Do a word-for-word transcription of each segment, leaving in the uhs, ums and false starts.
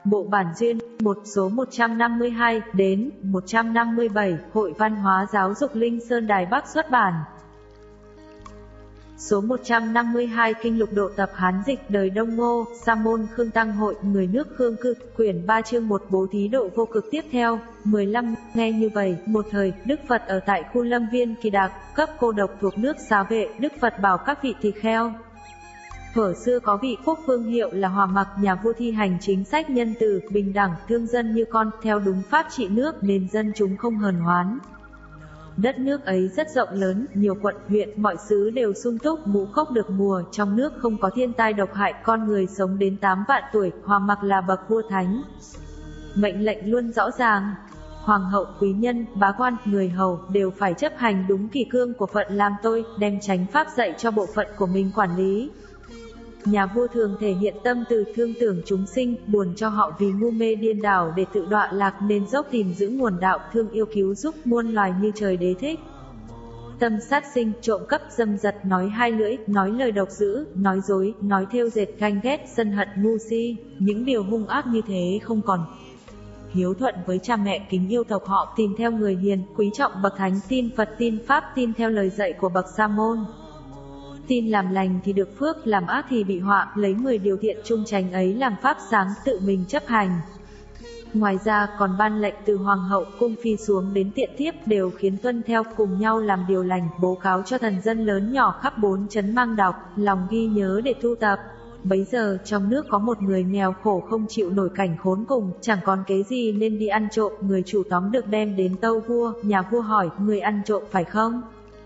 Bộ bản duyên, một số một trăm năm mươi hai đến một trăm năm mươi bảy, Hội Văn hóa Giáo dục Linh Sơn Đài Bắc xuất bản. Số một trăm năm mươi hai Kinh Lục Độ Tập Hán Dịch đời Đông Ngô, Sa môn Khương Tăng Hội, người nước Khương Cư, quyển ba chương một Bố Thí Độ Vô Cực tiếp theo. mười lăm. Nghe như vậy, một thời, Đức Phật ở tại khu Lâm Viên Kỳ Đạc, cấp cô độc thuộc nước Xá Vệ, Đức Phật bảo các vị tỳ kheo. Thuở xưa có vị quốc vương hiệu là Hòa Mặc, nhà vua thi hành chính sách nhân từ, bình đẳng, thương dân như con, theo đúng pháp trị nước nên dân chúng không hờn hoán. Đất nước ấy rất rộng lớn, nhiều quận, huyện, mọi xứ đều sung túc, ngũ cốc được mùa, trong nước không có thiên tai độc hại, con người sống đến tám vạn tuổi, Hòa Mặc là bậc vua thánh. Mệnh lệnh luôn rõ ràng. Hoàng hậu, quý nhân, bá quan, người hầu đều phải chấp hành đúng kỷ cương của phận làm tôi, đem chánh pháp dạy cho bộ phận của mình quản lý. Nhà vua thường thể hiện tâm từ thương tưởng chúng sinh, buồn cho họ vì ngu mê điên đảo để tự đọa lạc nên dốc tìm giữ nguồn đạo, thương yêu cứu giúp muôn loài như trời đế thích. Tâm sát sinh, trộm cắp, dâm dật, nói hai lưỡi, nói lời độc dữ, nói dối, nói thêu dệt, ganh ghét, sân hận, ngu si, những điều hung ác như thế không còn. Hiếu thuận với cha mẹ, kính yêu tộc họ, tin theo người hiền, quý trọng bậc thánh, tin Phật, tin Pháp, tin theo lời dạy của bậc Sa môn. Tin làm lành thì được phước, làm ác thì bị họa, lấy mười điều thiện trung chánh ấy làm pháp sáng, tự mình chấp hành. Ngoài ra còn ban lệnh từ hoàng hậu, cung phi xuống đến tiện thiếp đều khiến tuân theo, cùng nhau làm điều lành, bố cáo cho thần dân lớn nhỏ khắp bốn chấn mang đọc, lòng ghi nhớ để tu tập. Bấy giờ trong nước có một người nghèo khổ không chịu nổi cảnh khốn cùng, chẳng còn kế gì nên đi ăn trộm, người chủ tóm được đem đến tâu vua, nhà vua hỏi, người ăn trộm phải không?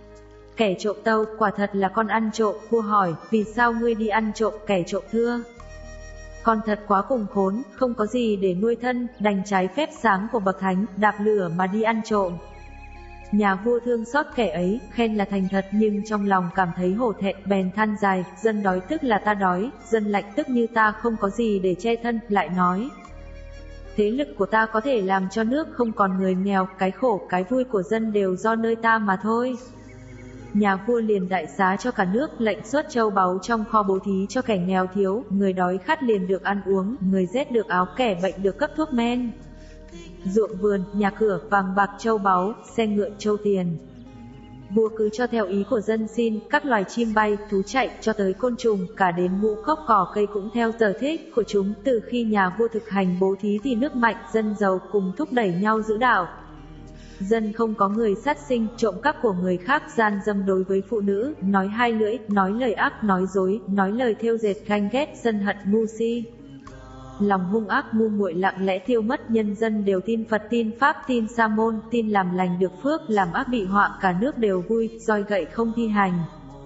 Kẻ trộm tâu, quả thật là con ăn trộm. Vua hỏi, vì sao ngươi đi ăn trộm? Kẻ trộm thưa, con thật quá cùng khốn, không có gì để nuôi thân, đành trái phép sáng của bậc thánh, đạp lửa mà đi ăn trộm. Nhà vua thương xót kẻ ấy, khen là thành thật nhưng trong lòng cảm thấy hổ thẹn, bèn than dài, dân đói tức là ta đói, dân lạnh tức như ta không có gì để che thân, lại nói. Thế lực của ta có thể làm cho nước không còn người nghèo, cái khổ, cái vui của dân đều do nơi ta mà thôi. Nhà vua liền đại xá cho cả nước, lệnh xuất châu báu trong kho bố thí cho kẻ nghèo thiếu, người đói khát liền được ăn uống, người rét được áo, kẻ bệnh được cấp thuốc men. Ruộng vườn, nhà cửa, vàng bạc châu báu, xe ngựa châu tiền. Vua cứ cho theo ý của dân xin, các loài chim bay, thú chạy, cho tới côn trùng, cả đến ngũ cốc cỏ cây cũng theo sở thích của chúng. Từ khi nhà vua thực hành bố thí thì nước mạnh, dân giàu cùng thúc đẩy nhau giữ đạo. Dân không có người sát sinh, trộm cắp của người khác, gian dâm đối với phụ nữ, nói hai lưỡi, nói lời ác, nói dối, nói lời thêu dệt, ganh ghét, sân hận, ngu si. Lòng hung ác ngu muội lặng lẽ thiêu mất, nhân dân đều tin Phật, tin Pháp, tin Sa môn, tin làm lành được phước, làm ác bị họa, cả nước đều vui, roi gậy không thi hành.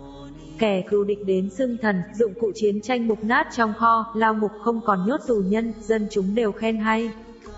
Kẻ cừu địch đến xưng thần, dụng cụ chiến tranh mục nát trong kho, lao ngục không còn nhốt tù nhân, dân chúng đều khen hay.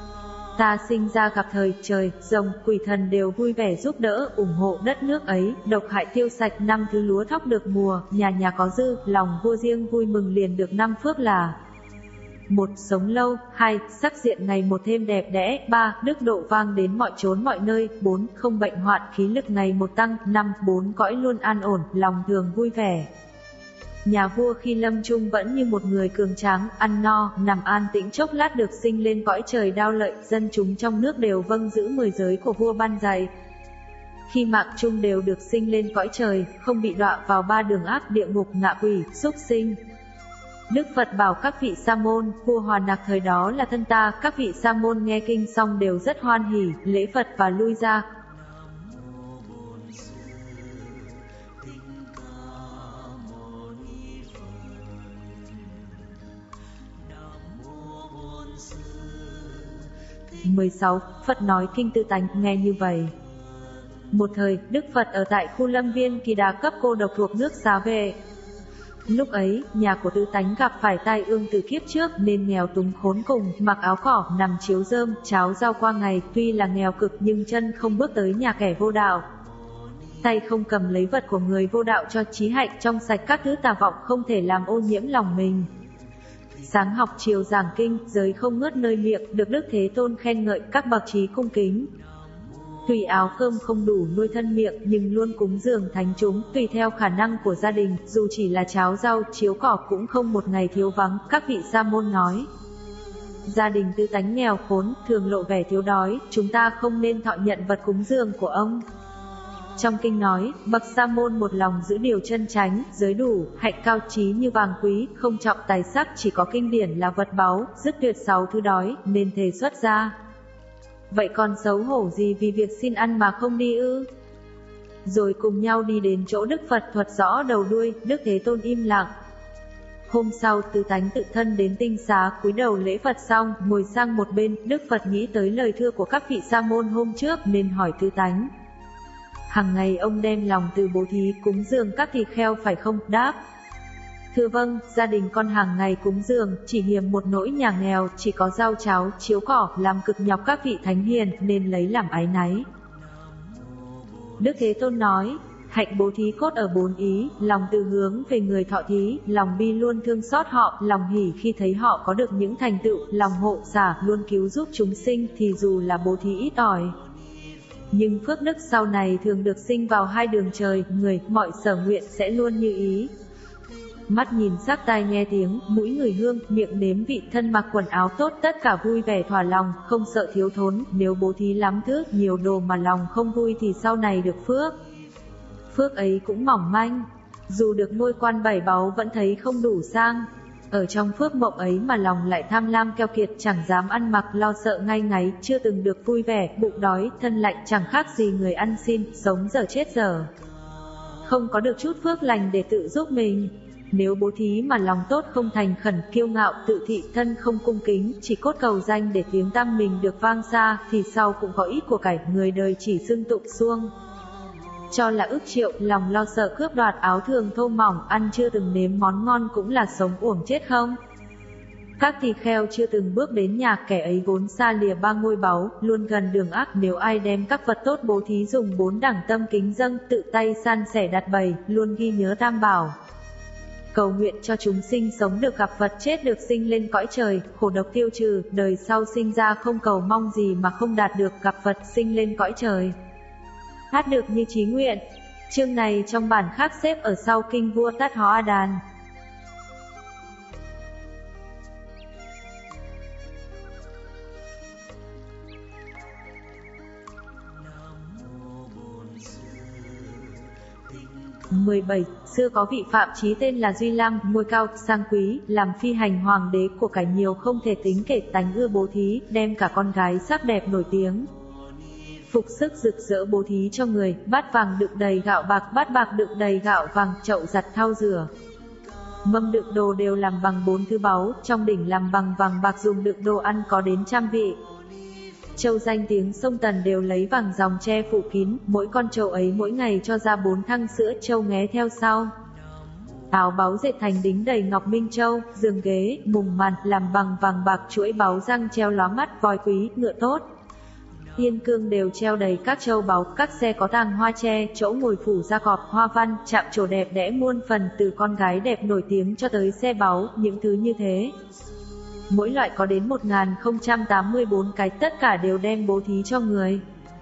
Ta sinh ra gặp thời, trời, rồng, quỷ thần đều vui vẻ giúp đỡ, ủng hộ đất nước ấy, độc hại tiêu sạch, năm thứ lúa thóc được mùa, nhà nhà có dư, lòng vua riêng vui mừng liền được năm phước là: một. Sống lâu. Hai. Sắc diện ngày một thêm đẹp đẽ. Ba. Đức độ vang đến mọi chốn mọi nơi. Bốn. Không bệnh hoạn, khí lực ngày một tăng. Năm. Bốn cõi luôn an ổn, lòng thường vui vẻ. Nhà vua khi lâm chung vẫn như một người cường tráng, ăn no, nằm an tĩnh chốc lát được sinh lên cõi trời đao lợi, dân chúng trong nước đều vâng giữ mười giới của vua ban dạy. Khi mạng chung đều được sinh lên cõi trời, không bị đọa vào ba đường ác, địa ngục, ngạ quỷ, súc sinh. Đức Phật bảo các vị Sa môn, vua Hòa Nạc thời đó là thân ta, các vị Sa môn nghe kinh xong đều rất hoan hỉ, lễ Phật và lui ra. mười sáu. Phật nói kinh Tự Tánh, nghe như vậy. Một thời, Đức Phật ở tại khu Lâm Viên Kỳ Đà cấp cô độc thuộc nước Xá Vệ. Lúc ấy, nhà của Tự Tánh gặp phải tai ương từ kiếp trước nên nghèo túng khốn cùng, mặc áo cỏ, nằm chiếu rơm, cháo rau qua ngày, tuy là nghèo cực nhưng chân không bước tới nhà kẻ vô đạo. Tay không cầm lấy vật của người vô đạo cho trí hạnh trong sạch, các thứ tà vọng không thể làm ô nhiễm lòng mình. Sáng học chiều giảng kinh, giới không ngớt nơi miệng, được Đức Thế Tôn khen ngợi, các bậc trí cung kính. Tùy áo cơm không đủ nuôi thân miệng nhưng luôn cúng dường thánh chúng, tùy theo khả năng của gia đình, dù chỉ là cháo rau, chiếu cỏ cũng không một ngày thiếu vắng. Các vị Sa môn nói, gia đình Tư Tánh nghèo khốn, thường lộ vẻ thiếu đói, chúng ta không nên thọ nhận vật cúng dường của ông. Trong kinh nói, bậc sa môn một lòng giữ điều chân chánh, giới đủ, hạnh cao trí như vàng quý, không trọng tài sắc, chỉ có kinh điển là vật báu, dứt tuyệt sáu thứ đói, nên thề xuất gia. Vậy còn xấu hổ gì vì việc xin ăn mà không đi ư? Rồi cùng nhau đi đến chỗ Đức Phật thuật rõ đầu đuôi, Đức Thế Tôn im lặng. Hôm sau Tư Tánh tự thân đến tinh xá, cúi đầu lễ Phật xong, ngồi sang một bên, Đức Phật nghĩ tới lời thưa của các vị sa môn hôm trước nên hỏi Tư Tánh. Hằng ngày ông đem lòng từ bố thí cúng dường các thịt kheo phải không? Đáp. Thưa vâng, gia đình con hàng ngày cúng dường, chỉ hiềm một nỗi nhà nghèo, chỉ có rau cháo, chiếu cỏ, làm cực nhọc các vị thánh hiền, nên lấy làm áy náy. Đức Thế Tôn nói, hạnh bố thí cốt ở bốn ý, lòng từ hướng về người thọ thí, lòng bi luôn thương xót họ, lòng hỉ khi thấy họ có được những thành tựu, lòng hộ xả luôn cứu giúp chúng sinh thì dù là bố thí ít ỏi. Nhưng phước đức sau này thường được sinh vào hai đường trời, người, mọi sở nguyện sẽ luôn như ý. Mắt nhìn sắc, tai nghe tiếng, mũi ngửi hương, miệng nếm vị, thân mặc quần áo tốt, tất cả vui vẻ thỏa lòng, không sợ thiếu thốn. Nếu bố thí lắm thứ, nhiều đồ mà lòng không vui thì sau này được phước. Phước ấy cũng mỏng manh, dù được ngôi quan bảy báu vẫn thấy không đủ sang. Ở trong phước mộng ấy mà lòng lại tham lam keo kiệt, chẳng dám ăn mặc, lo sợ ngay ngáy, chưa từng được vui vẻ, bụng đói, thân lạnh, chẳng khác gì người ăn xin, sống giờ chết giờ. Không có được chút phước lành để tự giúp mình. Nếu bố thí mà lòng tốt không thành khẩn, kiêu ngạo, tự thị, thân không cung kính, chỉ cốt cầu danh để tiếng tăm mình được vang xa, thì sau cũng có ít của cải, người đời chỉ xưng tụng xuông. Cho là ức triệu, lòng lo sợ cướp đoạt, áo thường thô mỏng, ăn chưa từng nếm món ngon cũng là sống uổng chết không? Các tỳ kheo chưa từng bước đến nhà kẻ ấy vốn xa lìa ba ngôi báu, luôn gần đường ác. Nếu ai đem các vật tốt bố thí dùng bốn đẳng tâm kính dâng, tự tay san sẻ đặt bày, luôn ghi nhớ tam bảo. Cầu nguyện cho chúng sinh sống được gặp Phật, chết được sinh lên cõi trời, khổ độc tiêu trừ, đời sau sinh ra không cầu mong gì mà không đạt được, gặp Phật sinh lên cõi trời. Hát được như chí nguyện. Chương này trong bản khác xếp ở sau kinh vua Tát Hó A Đàn. mười bảy. Xưa có vị phạm chí tên là Duy Lam, ngôi cao, sang quý, làm phi hành hoàng đế, của cải nhiều không thể tính kể, tánh ưa bố thí, đem cả con gái sắc đẹp nổi tiếng. Phục sức rực rỡ bố thí cho người, bát vàng đựng đầy gạo bạc, bát bạc đựng đầy gạo vàng, chậu giặt thau rửa. Mâm đựng đồ đều làm bằng bốn thứ báu, trong đỉnh làm bằng vàng bạc, dùng đựng đồ ăn có đến trăm vị. Châu danh tiếng sông Tần đều lấy vàng dòng che phủ kín, mỗi con trâu ấy mỗi ngày cho ra bốn thăng sữa, trâu nghé theo sau. Áo báu dệt thành đính đầy ngọc minh châu, giường ghế, mùng màn làm bằng vàng bạc, chuỗi báu răng treo lóa mắt, voi quý, ngựa tốt. Yên cương đều treo đầy các châu báu, các xe có tàng hoa tre, chỗ ngồi phủ da cọp, hoa văn, chạm trổ đẹp đẽ muôn phần, từ con gái đẹp nổi tiếng cho tới xe báu, những thứ như thế. Mỗi loại có đến một nghìn không trăm tám mươi bốn cái, tất cả đều đem bố thí cho người.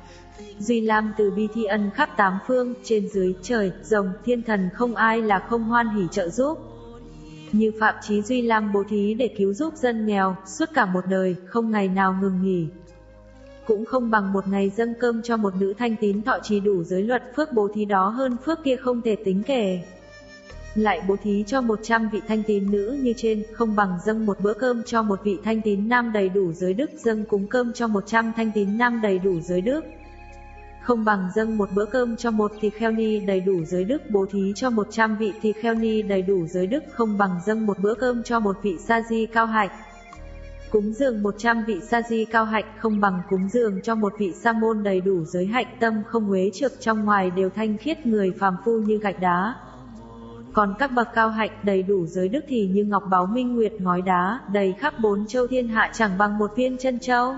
Duy Lam từ bi thi ân khắp tám phương, trên dưới, trời, rồng, thiên thần không ai là không hoan hỉ trợ giúp. Như phạm chí Duy Lam bố thí để cứu giúp dân nghèo, suốt cả một đời, không ngày nào ngừng nghỉ. Cũng không bằng một ngày dâng cơm cho một nữ thanh tín thọ trì đủ giới luật, phước bố thí đó hơn phước kia không thể tính kể. Lại bố thí cho một trăm vị thanh tín nữ như trên, không bằng dâng một bữa cơm cho một vị thanh tín nam đầy đủ giới đức, dâng cúng cơm cho một trăm thanh tín nam đầy đủ giới đức. Không bằng dâng một bữa cơm cho một tỳ kheo ni đầy đủ giới đức, bố thí cho một trăm vị tỳ kheo ni đầy đủ giới đức, không bằng dâng một bữa cơm cho một vị sa di cao hạnh. Cúng dường một trăm vị sa di cao hạnh, không bằng cúng dường cho một vị sa môn đầy đủ giới hạnh, tâm không uế trượt, trong ngoài đều thanh khiết, người phàm phu như gạch đá. Còn các bậc cao hạnh đầy đủ giới đức thì như ngọc báu minh nguyệt ngói đá, đầy khắp bốn châu thiên hạ, chẳng bằng một viên chân châu.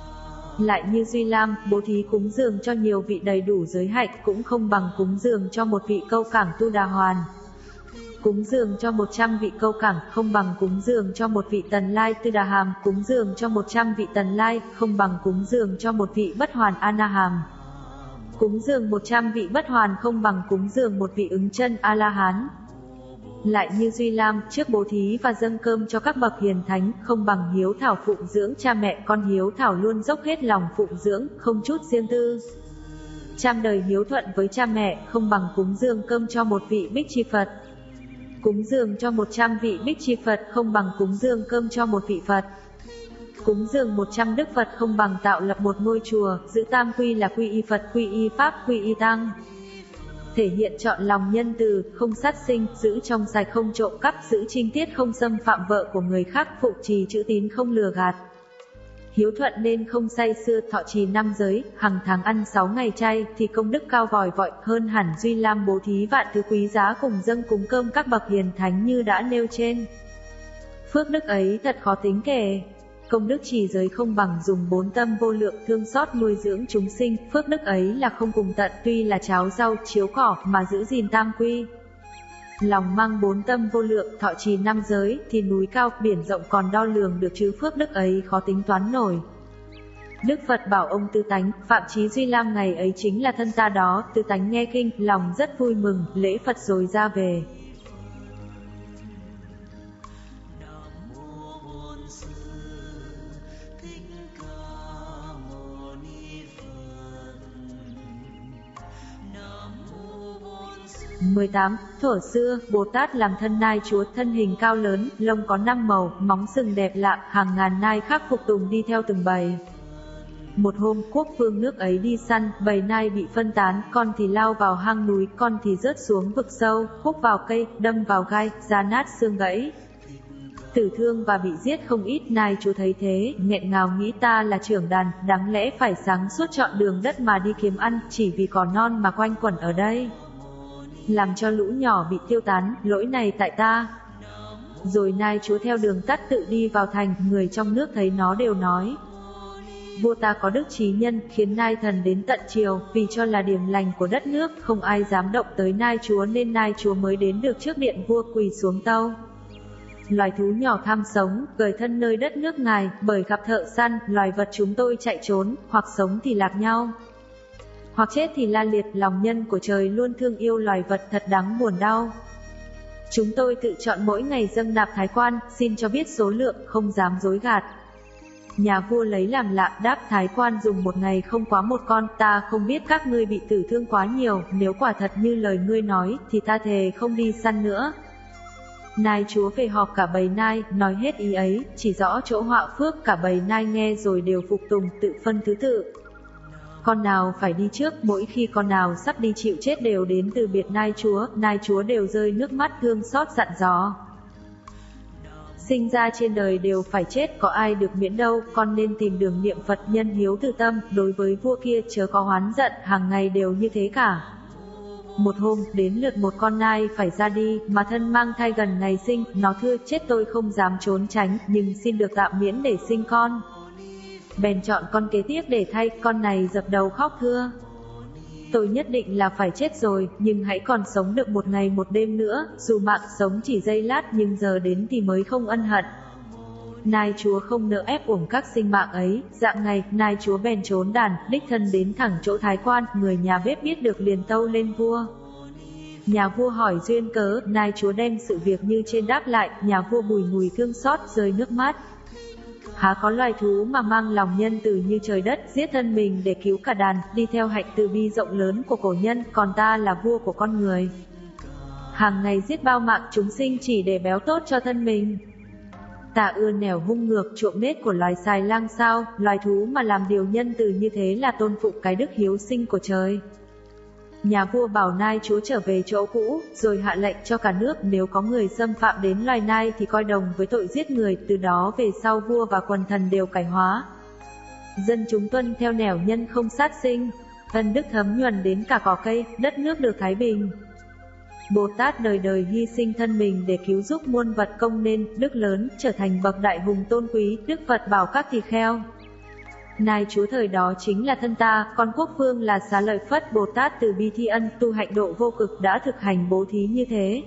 Lại như Duy Lam, bố thí cúng dường cho nhiều vị đầy đủ giới hạnh, cũng không bằng cúng dường cho một vị câu cảng Tu Đà Hoàn. Cúng dường cho một trăm vị câu cảng, không bằng cúng dường cho một vị Tần Lai Tư Đà Hàm. Cúng dường cho một trăm vị Tần Lai, không bằng cúng dường cho một vị Bất Hoàn A Na Hàm. Cúng dường một trăm vị Bất Hoàn, không bằng cúng dường một vị Ứng Chân A La Hán. Lại như Duy Lam, trước bố thí và dâng cơm cho các bậc hiền thánh, không bằng hiếu thảo phụng dưỡng cha mẹ, con hiếu thảo luôn dốc hết lòng phụng dưỡng, không chút riêng tư. Trăm đời hiếu thuận với cha mẹ, không bằng cúng dường cơm cho một vị Bích Chi Phật. Cúng dường cho một trăm vị Bích Chi Phật, không bằng cúng dường cơm cho một vị Phật. Cúng dường một trăm Đức Phật, không bằng tạo lập một ngôi chùa. Giữ tam quy là quy y Phật, quy y Pháp, quy y Tăng. Thể hiện chọn lòng nhân từ, không sát sinh, giữ trong sạch không trộm cắp, giữ trinh tiết không xâm phạm vợ của người khác, phụng trì chữ tín không lừa gạt. Hiếu thuận nên không say sưa, thọ trì năm giới, hằng tháng ăn sáu ngày chay, thì công đức cao vòi vọi, hơn hẳn Duy Lam bố thí vạn thứ quý giá cùng dâng cúng cơm các bậc hiền thánh như đã nêu trên. Phước đức ấy thật khó tính kể. Công đức trì giới không bằng dùng bốn tâm vô lượng thương xót nuôi dưỡng chúng sinh, phước đức ấy là không cùng tận, tuy là cháo rau chiếu cỏ mà giữ gìn tam quy. Lòng mang bốn tâm vô lượng, thọ trì năm giới, thì núi cao, biển rộng còn đo lường được chứ phước đức ấy khó tính toán nổi. Đức Phật bảo ông Tư Tánh, Phạm Chí Duy Lam ngày ấy chính là thân ta đó. Tư Tánh nghe kinh, lòng rất vui mừng, lễ Phật rồi ra về. mười tám. Thuở xưa, Bồ Tát làm thân nai chúa, thân hình cao lớn, lông có năm màu, móng sừng đẹp lạ, hàng ngàn nai khác phục tùng đi theo từng bầy. Một hôm, quốc vương nước ấy đi săn, bầy nai bị phân tán, con thì lao vào hang núi, con thì rớt xuống vực sâu, húc vào cây, đâm vào gai, da nát xương gãy. Tử thương và bị giết không ít. Nai chúa thấy thế, nghẹn ngào nghĩ ta là trưởng đàn, đáng lẽ phải sáng suốt chọn đường đất mà đi kiếm ăn, chỉ vì còn non mà quanh quẩn ở đây, làm cho lũ nhỏ bị tiêu tán, lỗi này tại ta. Rồi nai chúa theo đường tắt tự đi vào thành, người trong nước thấy nó đều nói: vua ta có đức trí nhân, khiến nai thần đến tận triều, vì cho là điểm lành của đất nước, không ai dám động tới nai chúa nên nai chúa mới đến được trước điện vua quỳ xuống tâu. Loài thú nhỏ tham sống, gởi thân nơi đất nước ngài, bởi gặp thợ săn, loài vật chúng tôi chạy trốn, hoặc sống thì lạc nhau, hoặc chết thì la liệt. Lòng nhân của trời luôn thương yêu loài vật, thật đáng buồn đau. Chúng tôi tự chọn mỗi ngày dâng nạp thái quan, xin cho biết số lượng, không dám dối gạt. Nhà vua lấy làm lạ, đáp: thái quan dùng một ngày không quá một con, ta không biết các ngươi bị tử thương quá nhiều, nếu quả thật như lời ngươi nói, thì ta thề không đi săn nữa. Nai chúa về họp cả bầy nai, nói hết ý ấy, chỉ rõ chỗ họa phước. Cả bầy nai nghe rồi đều phục tùng, tự phân thứ tự. Con nào phải đi trước, mỗi khi con nào sắp đi chịu chết đều đến từ biệt nai chúa, nai chúa đều rơi nước mắt thương xót dặn dò: sinh ra trên đời đều phải chết, có ai được miễn đâu, con nên tìm đường niệm Phật, nhân hiếu từ tâm, đối với vua kia chớ có oán giận, hàng ngày đều như thế cả. Một hôm, đến lượt một con nai phải ra đi, mà thân mang thai gần ngày sinh, nó thưa: chết tôi không dám trốn tránh, nhưng xin được tạm miễn để sinh con. Bèn chọn con kế tiếp để thay, con này dập đầu khóc thưa: tôi nhất định là phải chết rồi, nhưng hãy còn sống được một ngày một đêm nữa, dù mạng sống chỉ giây lát nhưng giờ đến thì mới không ân hận. Nai chúa không nỡ ép uổng các sinh mạng ấy, dạng ngày, nai chúa bèn trốn đàn, đích thân đến thẳng chỗ thái quan, người nhà bếp biết được liền tâu lên vua. Nhà vua hỏi duyên cớ, nai chúa đem sự việc như trên đáp lại, nhà vua bùi ngùi thương xót, rơi nước mắt. Há có loài thú mà mang lòng nhân từ như trời đất, giết thân mình để cứu cả đàn, đi theo hạnh từ bi rộng lớn của cổ nhân, còn ta là vua của con người, hàng ngày giết bao mạng chúng sinh chỉ để béo tốt cho thân mình. Ta ưa nẻo hung ngược, trộm nết của loài xài lang sao, loài thú mà làm điều nhân từ như thế là tôn phụng cái đức hiếu sinh của trời. Nhà vua bảo nai chúa trở về chỗ cũ, rồi hạ lệnh cho cả nước nếu có người xâm phạm đến loài nai thì coi đồng với tội giết người. Từ đó về sau vua và quần thần đều cải hóa, dân chúng tuân theo nẻo nhân không sát sinh, ân đức thấm nhuần đến cả cỏ cây, đất nước được thái bình. Bồ Tát đời đời hy sinh thân mình để cứu giúp muôn vật, công nên đức lớn, trở thành bậc đại hùng tôn quý. Đức Phật bảo các tỳ kheo: nai chúa thời đó chính là thân ta, con quốc vương là Xá Lợi Phất Bồ Tát từ bi thi ân, tu hạnh độ vô cực đã thực hành bố thí như thế.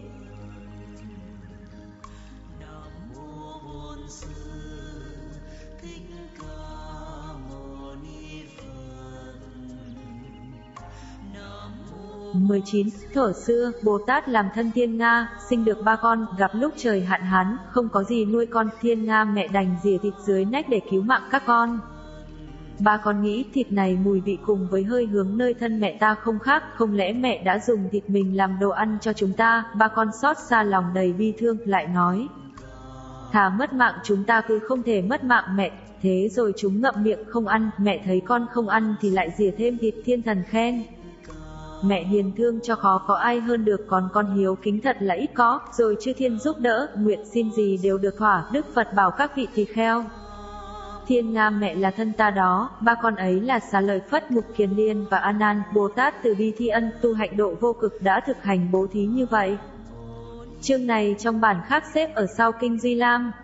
mười chín. Thuở xưa, Bồ Tát làm thân Thiên Nga, sinh được ba con, gặp lúc trời hạn hán, không có gì nuôi con, Thiên Nga mẹ đành rỉa thịt dưới nách để cứu mạng các con. Ba con nghĩ thịt này mùi vị cùng với hơi hướng nơi thân mẹ ta không khác, không lẽ mẹ đã dùng thịt mình làm đồ ăn cho chúng ta. Ba con xót xa lòng đầy bi thương, lại nói: thà mất mạng chúng ta cứ không thể mất mạng mẹ. Thế rồi chúng ngậm miệng không ăn, mẹ thấy con không ăn thì lại rỉa thêm thịt. Thiên thần khen: mẹ hiền thương cho khó có ai hơn được, còn con hiếu kính thật là ít có. Rồi chư thiên giúp đỡ, nguyện xin gì đều được thỏa. Đức Phật bảo các vị tỳ kheo: Thiên Nga mẹ là thân ta đó, ba con ấy là Xá Lợi Phất, Mục Kiền Liên và A Nan. Bồ Tát từ bi thi ân, tu hạnh độ vô cực đã thực hành bố thí như vậy. Chương này trong bản khác xếp ở sau kinh Duy Lam.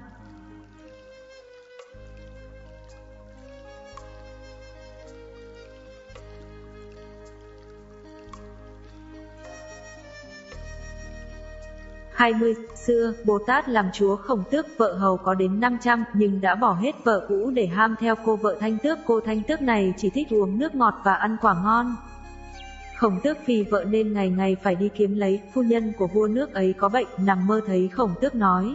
hai mươi. Xưa, Bồ Tát làm chúa Khổng Tước, vợ hầu có đến năm trăm, nhưng đã bỏ hết vợ cũ để ham theo cô vợ Thanh Tước. Cô Thanh Tước này chỉ thích uống nước ngọt và ăn quả ngon. Khổng Tước vì vợ nên ngày ngày phải đi kiếm lấy. Phu nhân của vua nước ấy có bệnh, nằm mơ thấy Khổng Tước nói: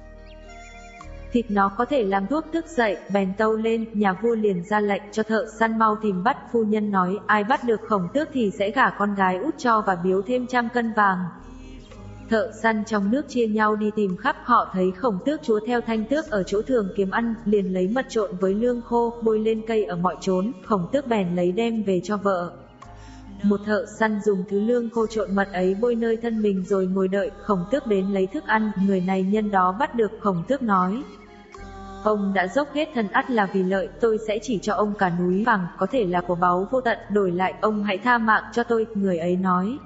thịt nó có thể làm thuốc. Thức dậy, bèn tâu lên, nhà vua liền ra lệnh cho thợ săn mau tìm bắt. Phu nhân nói: ai bắt được Khổng Tước thì sẽ gả con gái út cho và biếu thêm trăm cân vàng. Thợ săn trong nước chia nhau đi tìm khắp, họ thấy Khổng Tước chúa theo Thanh Tước ở chỗ thường kiếm ăn, liền lấy mật trộn với lương khô, bôi lên cây ở mọi chốn. Khổng Tước bèn lấy đem về cho vợ. Một thợ săn dùng thứ lương khô trộn mật ấy bôi nơi thân mình rồi ngồi đợi Khổng Tước đến lấy thức ăn. Người này nhân đó bắt được Khổng Tước nói: ông đã dốc hết thân ắt là vì lợi, tôi sẽ chỉ cho ông cả núi vàng, có thể là của báu vô tận, đổi lại ông hãy tha mạng cho tôi. Người ấy nói: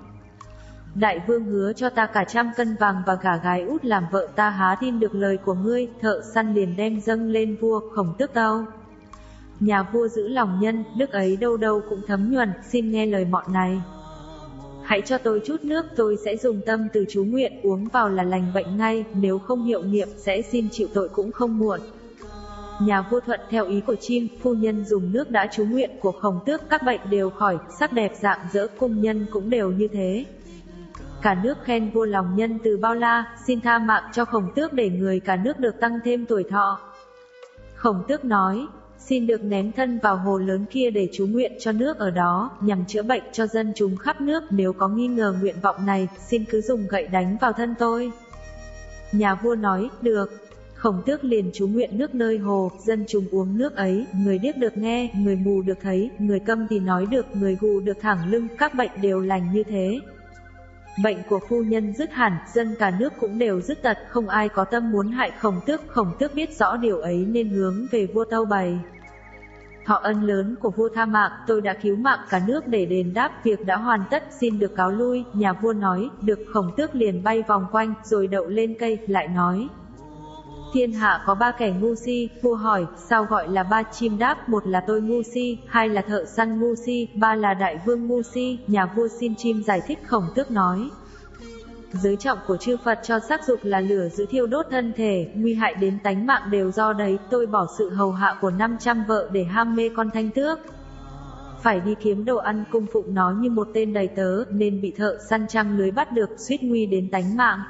đại vương hứa cho ta cả trăm cân vàng và gả gái út làm vợ, ta há tin được lời của ngươi. Thợ săn liền đem dâng lên vua. Khổng Tước tâu: nhà vua giữ lòng nhân, đức ấy đâu đâu cũng thấm nhuần, xin nghe lời mọn này. Hãy cho tôi chút nước, tôi sẽ dùng tâm từ chú nguyện, uống vào là lành bệnh ngay, nếu không hiệu nghiệm sẽ xin chịu tội cũng không muộn. Nhà vua thuận theo ý của chim, phu nhân dùng nước đã chú nguyện của Khổng Tước, các bệnh đều khỏi, sắc đẹp rạng rỡ, cung nhân cũng đều như thế. Cả nước khen vua lòng nhân từ bao la, xin tha mạng cho Khổng Tước để người cả nước được tăng thêm tuổi thọ. Khổng Tước nói: xin được ném thân vào hồ lớn kia để chú nguyện cho nước ở đó, nhằm chữa bệnh cho dân chúng khắp nước. Nếu có nghi ngờ nguyện vọng này, xin cứ dùng gậy đánh vào thân tôi. Nhà vua nói: được. Khổng Tước liền chú nguyện nước nơi hồ, dân chúng uống nước ấy, người điếc được nghe, người mù được thấy, người câm thì nói được, người gù được thẳng lưng, các bệnh đều lành như thế. Bệnh của phu nhân dứt hẳn, dân cả nước cũng đều dứt tật, không ai có tâm muốn hại Khổng Tước. Khổng Tước biết rõ điều ấy nên hướng về vua tâu bày: thọ ân lớn của vua tha mạng, tôi đã cứu mạng cả nước để đền đáp, việc đã hoàn tất, xin được cáo lui. Nhà vua nói: được. Khổng Tước liền bay vòng quanh, rồi đậu lên cây, lại nói: thiên hạ có ba kẻ ngu si. Vua hỏi: sao gọi là ba? Chim đáp: một là tôi ngu si, hai là thợ săn ngu si, ba là đại vương ngu si. Nhà vua xin chim giải thích. Khổng Tước nói: giới trọng của chư Phật cho sắc dục là lửa giữ thiêu đốt thân thể, nguy hại đến tánh mạng đều do đấy. Tôi bỏ sự hầu hạ của năm trăm vợ để ham mê con Thanh Tước, phải đi kiếm đồ ăn cung phụng nó như một tên đầy tớ, nên bị thợ săn trăng lưới bắt được, suýt nguy đến tánh mạng.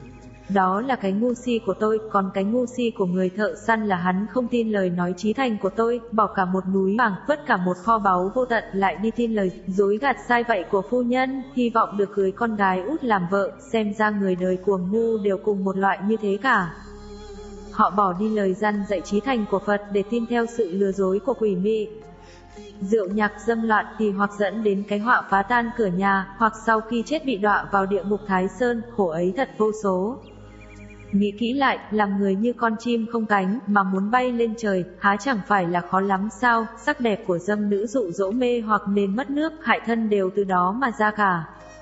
Đó là cái ngu si của tôi, còn cái ngu si của người thợ săn là hắn không tin lời nói chí thành của tôi, bỏ cả một núi vàng, vất cả một kho báu vô tận, lại đi tin lời dối gạt sai vậy của phu nhân, hy vọng được cưới con gái út làm vợ. Xem ra người đời cuồng ngu đều cùng một loại như thế cả. Họ bỏ đi lời răn dạy chí thành của Phật để tin theo sự lừa dối của quỷ mị. Rượu nhạc dâm loạn thì hoặc dẫn đến cái họa phá tan cửa nhà, hoặc sau khi chết bị đọa vào địa ngục Thái Sơn, khổ ấy thật vô số. Nghĩ kỹ lại, làm người như con chim không cánh, mà muốn bay lên trời, há chẳng phải là khó lắm sao? Sắc đẹp của dâm nữ dụ dỗ mê hoặc nên mất nước, hại thân đều từ đó mà ra cả.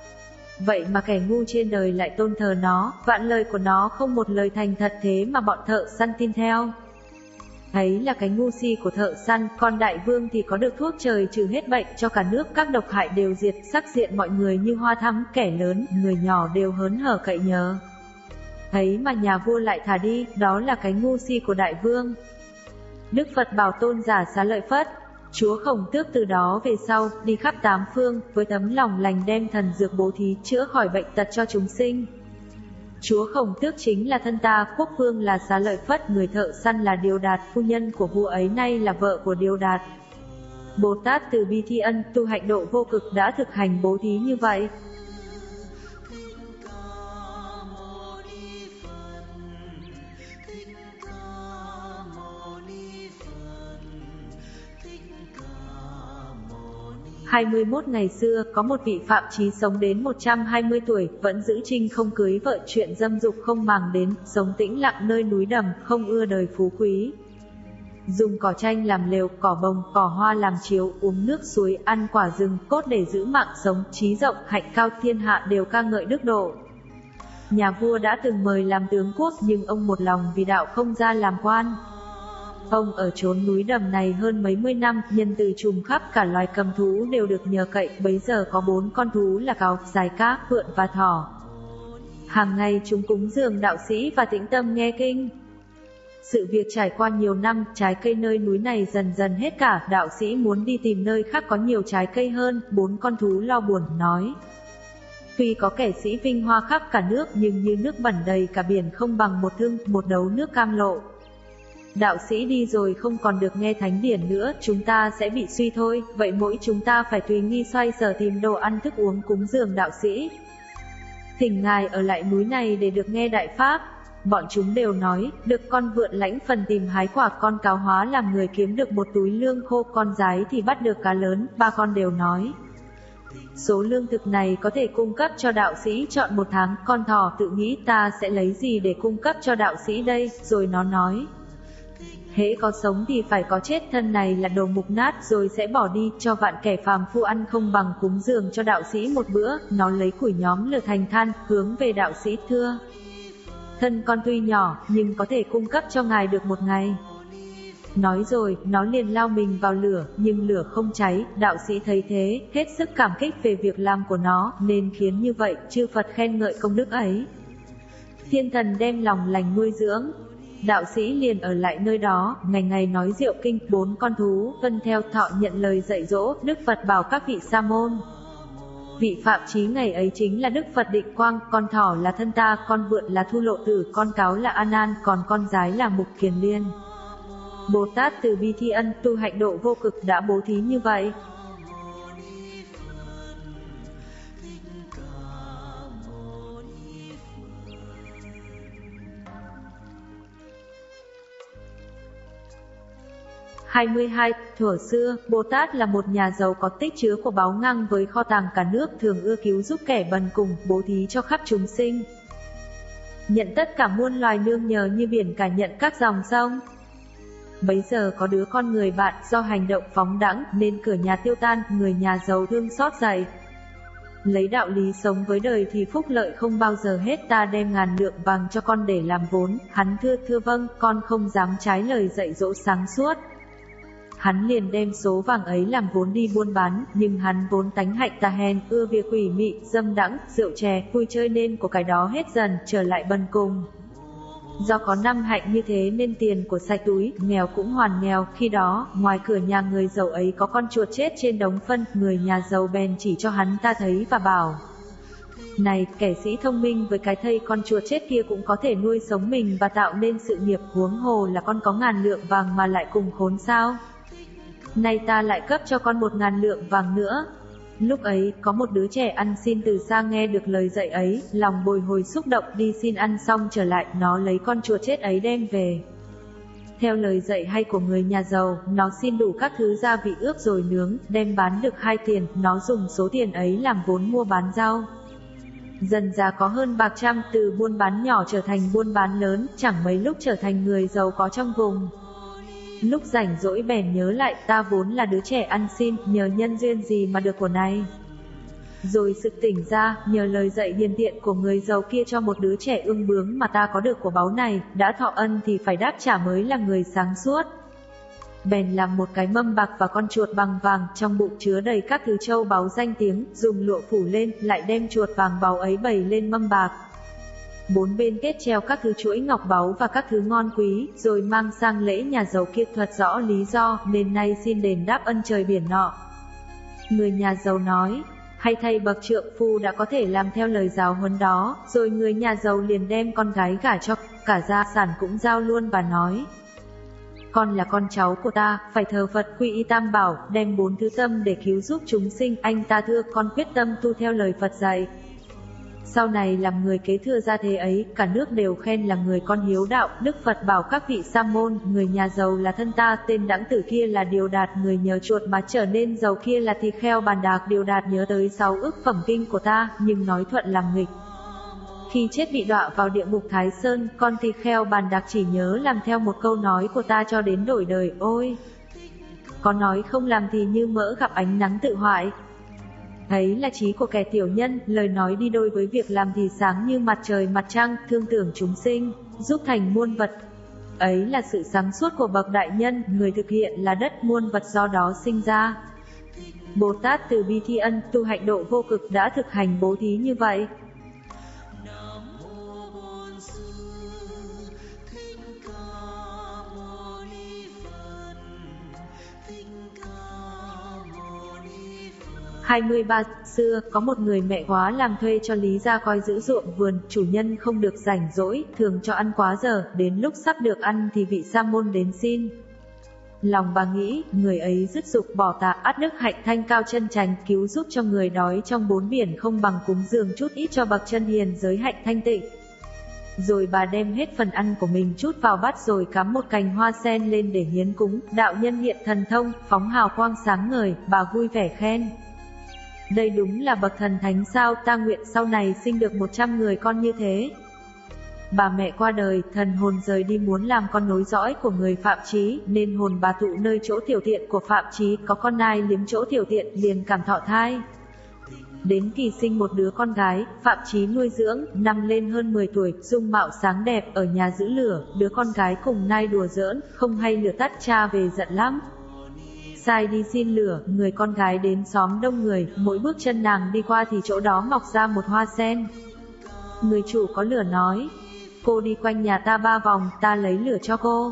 Vậy mà kẻ ngu trên đời lại tôn thờ nó, vạn lời của nó không một lời thành thật, thế mà bọn thợ săn tin theo. Ấy là cái ngu si của thợ săn, còn đại vương thì có được thuốc trời trừ hết bệnh cho cả nước, các độc hại đều diệt, sắc diện mọi người như hoa thắm, kẻ lớn, người nhỏ đều hớn hở cậy nhờ. Ấy mà nhà vua lại thả đi, đó là cái ngu si của đại vương. Đức Phật bảo tôn giả Xá Lợi Phất: Chúa Khổng Tước từ đó về sau, đi khắp tám phương, với tấm lòng lành đem thần dược bố thí chữa khỏi bệnh tật cho chúng sinh. Chúa Khổng Tước chính là thân ta, quốc vương là Xá Lợi Phất, người thợ săn là Điêu Đạt, phu nhân của vua ấy nay là vợ của Điêu Đạt. Bồ Tát Từ Bi Thi Ân, tu hạnh độ vô cực đã thực hành bố thí như vậy. hai mươi mốt ngày xưa, có một vị Phạm Chí sống đến một trăm hai mươi tuổi, vẫn giữ trinh không cưới vợ, chuyện dâm dục không màng đến, sống tĩnh lặng nơi núi đầm, không ưa đời phú quý. Dùng cỏ chanh làm lều, cỏ bồng, cỏ hoa làm chiếu, uống nước suối, ăn quả rừng, cốt để giữ mạng sống, trí rộng, hạnh cao, thiên hạ đều ca ngợi đức độ. Nhà vua đã từng mời làm tướng quốc, nhưng ông một lòng vì đạo không ra làm quan. Ông ở chốn núi đầm này hơn mấy mươi năm, nhân từ trùm khắp, cả loài cầm thú đều được nhờ cậy, bấy giờ có bốn con thú là cáo, dài cá, phượng và thỏ. Hàng ngày chúng cúng dường đạo sĩ và tĩnh tâm nghe kinh. Sự việc trải qua nhiều năm, trái cây nơi núi này dần dần hết cả, đạo sĩ muốn đi tìm nơi khác có nhiều trái cây hơn, bốn con thú lo buồn, nói. Tuy có kẻ sĩ vinh hoa khắp cả nước, nhưng như nước bẩn đầy cả biển không bằng một thương, một đấu nước cam lộ. Đạo sĩ đi rồi không còn được nghe thánh điển nữa, chúng ta sẽ bị suy thôi, vậy mỗi chúng ta phải tùy nghi xoay sở tìm đồ ăn thức uống cúng dường đạo sĩ. Thỉnh ngài ở lại núi này để được nghe đại pháp. Bọn chúng đều nói, được. Con vượn lãnh phần tìm hái quả, con cáo hóa làm người kiếm được một túi lương khô, con giái thì bắt được cá lớn. Ba con đều nói, số lương thực này có thể cung cấp cho đạo sĩ chọn một tháng. Con thỏ tự nghĩ, ta sẽ lấy gì để cung cấp cho đạo sĩ đây, rồi nó nói, hễ có sống thì phải có chết, thân này là đồ mục nát rồi sẽ bỏ đi, cho vạn kẻ phàm phu ăn không bằng cúng dường cho đạo sĩ một bữa. Nó lấy củi nhóm lửa thành than, hướng về đạo sĩ thưa, thân con tuy nhỏ, nhưng có thể cung cấp cho ngài được một ngày. Nói rồi, nó liền lao mình vào lửa, nhưng lửa không cháy. Đạo sĩ thấy thế, hết sức cảm kích về việc làm của nó, nên khiến như vậy, chư Phật khen ngợi công đức ấy. Thiên thần đem lòng lành nuôi dưỡng. Đạo sĩ liền ở lại nơi đó, ngày ngày nói diệu kinh. Bốn con thú vâng theo, thọ nhận lời dạy dỗ. Đức Phật bảo các vị sa môn, vị Phạm Chí ngày ấy chính là Đức Phật Định Quang, con thỏ là thân ta, con vượn là Thu Lộ Tử, con cáo là A Nan, còn con giái là Mục Kiền Liên. Bồ Tát Từ Bi Thi Ân, tu hạnh độ vô cực đã bố thí như vậy. hai mươi hai. Thuở xưa, Bồ Tát là một nhà giàu có tích chứa của báu ngang với kho tàng cả nước, thường ưa cứu giúp kẻ bần cùng, bố thí cho khắp chúng sinh. Nhận tất cả muôn loài nương nhờ như biển cả nhận các dòng sông. Bấy giờ có đứa con người bạn, do hành động phóng đãng nên cửa nhà tiêu tan, người nhà giàu thương xót dạy. Lấy đạo lý sống với đời thì phúc lợi không bao giờ hết, ta đem ngàn lượng vàng cho con để làm vốn. Hắn thưa thưa vâng, con không dám trái lời dạy dỗ sáng suốt. Hắn liền đem số vàng ấy làm vốn đi buôn bán, nhưng hắn vốn tánh hạnh tà hèn, ưa việc quỷ mị, dâm đãng, rượu chè, vui chơi nên của cái đó hết dần, trở lại bần cùng. Do có năm hạnh như thế nên tiền của sạch túi, nghèo cũng hoàn nghèo. Khi đó, ngoài cửa nhà người giàu ấy có con chuột chết trên đống phân, người nhà giàu bèn chỉ cho hắn ta thấy và bảo, này, kẻ sĩ thông minh với cái thây con chuột chết kia cũng có thể nuôi sống mình và tạo nên sự nghiệp, huống hồ là con có ngàn lượng vàng mà lại cùng khốn sao? Nay ta lại cấp cho con một ngàn lượng vàng nữa. Lúc ấy, có một đứa trẻ ăn xin từ xa nghe được lời dạy ấy, lòng bồi hồi xúc động, đi xin ăn xong trở lại, nó lấy con chuột chết ấy đem về. Theo lời dạy hay của người nhà giàu, nó xin đủ các thứ gia vị ướp rồi nướng, đem bán được hai tiền, nó dùng số tiền ấy làm vốn mua bán rau. Dần dà có hơn bạc trăm, từ buôn bán nhỏ trở thành buôn bán lớn, chẳng mấy lúc trở thành người giàu có trong vùng. Lúc rảnh rỗi bèn nhớ lại, ta vốn là đứa trẻ ăn xin, nhờ nhân duyên gì mà được của này. Rồi sực tỉnh ra, nhờ lời dạy hiền thiện của người giàu kia cho một đứa trẻ ương bướng mà ta có được của báu này, đã thọ ân thì phải đáp trả mới là người sáng suốt. Bèn làm một cái mâm bạc và con chuột bằng vàng, trong bụng chứa đầy các thứ châu báu danh tiếng, dùng lụa phủ lên, lại đem chuột vàng báu ấy bày lên mâm bạc. Bốn bên kết treo các thứ chuỗi ngọc báu và các thứ ngon quý, rồi mang sang lễ nhà giàu kia thuật rõ lý do, nên nay xin đền đáp ân trời biển nọ. Người nhà giàu nói, hay thay bậc trượng phu đã có thể làm theo lời giáo huấn đó, rồi người nhà giàu liền đem con gái gả cho, cả gia sản cũng giao luôn và nói, con là con cháu của ta, phải thờ Phật quy y tam bảo, đem bốn thứ tâm để cứu giúp chúng sinh, anh ta thưa con quyết tâm tu theo lời Phật dạy. Sau này làm người kế thừa gia thế ấy, cả nước đều khen là người con hiếu đạo. Đức Phật bảo các vị sa môn, người nhà giàu là thân ta, tên đãng tử kia là Điều Đạt, người nhờ chuột mà trở nên giàu kia là Tỳ Kheo Bàn Đạc. Điều Đạt nhớ tới sáu ức phẩm kinh của ta, nhưng nói thuận làm nghịch. Khi chết bị đọa vào địa ngục Thái Sơn, con Tỳ Kheo Bàn Đạc chỉ nhớ làm theo một câu nói của ta cho đến đổi đời. Ôi! Có nói không làm thì như mỡ gặp ánh nắng tự hoại. Ấy là trí của kẻ tiểu nhân, lời nói đi đôi với việc làm thì sáng như mặt trời mặt trăng, thương tưởng chúng sinh, giúp thành muôn vật. Ấy là sự sáng suốt của bậc đại nhân, người thực hiện là đất muôn vật do đó sinh ra. Bồ Tát Từ Bi Thi Ân, tu hạnh độ vô cực đã thực hành bố thí như vậy. hai mươi ba. Xưa, có một người mẹ quá làm thuê cho Lý gia coi giữ ruộng vườn, chủ nhân không được rảnh rỗi, thường cho ăn quá giờ, đến lúc sắp được ăn thì vị sa môn đến xin. Lòng bà nghĩ, người ấy dứt dục bỏ tạ, ắt đức hạnh thanh cao chân chánh, cứu giúp cho người đói trong bốn biển không bằng cúng dường chút ít cho bậc chân hiền giới hạnh thanh tịnh. Rồi bà đem hết phần ăn của mình chút vào bát rồi cắm một cành hoa sen lên để hiến cúng. Đạo nhân hiện thần thông, phóng hào quang sáng ngời, bà vui vẻ khen. Đây đúng là bậc thần thánh sao, ta nguyện sau này sinh được một trăm người con như thế. Bà mẹ qua đời, thần hồn rời đi muốn làm con nối dõi của người Phạm Chí, nên hồn bà tụ nơi chỗ tiểu tiện của Phạm Chí, có con nai liếm chỗ tiểu tiện, liền cảm thọ thai. Đến kỳ sinh một đứa con gái, Phạm Chí nuôi dưỡng, năm lên hơn mười tuổi, dung mạo sáng đẹp, ở nhà giữ lửa, đứa con gái cùng nai đùa giỡn, không hay lửa tắt, cha về giận lắm. Sai đi xin lửa, người con gái đến xóm đông người, mỗi bước chân nàng đi qua thì chỗ đó mọc ra một hoa sen. Người chủ có lửa nói, cô đi quanh nhà ta ba vòng, ta lấy lửa cho cô.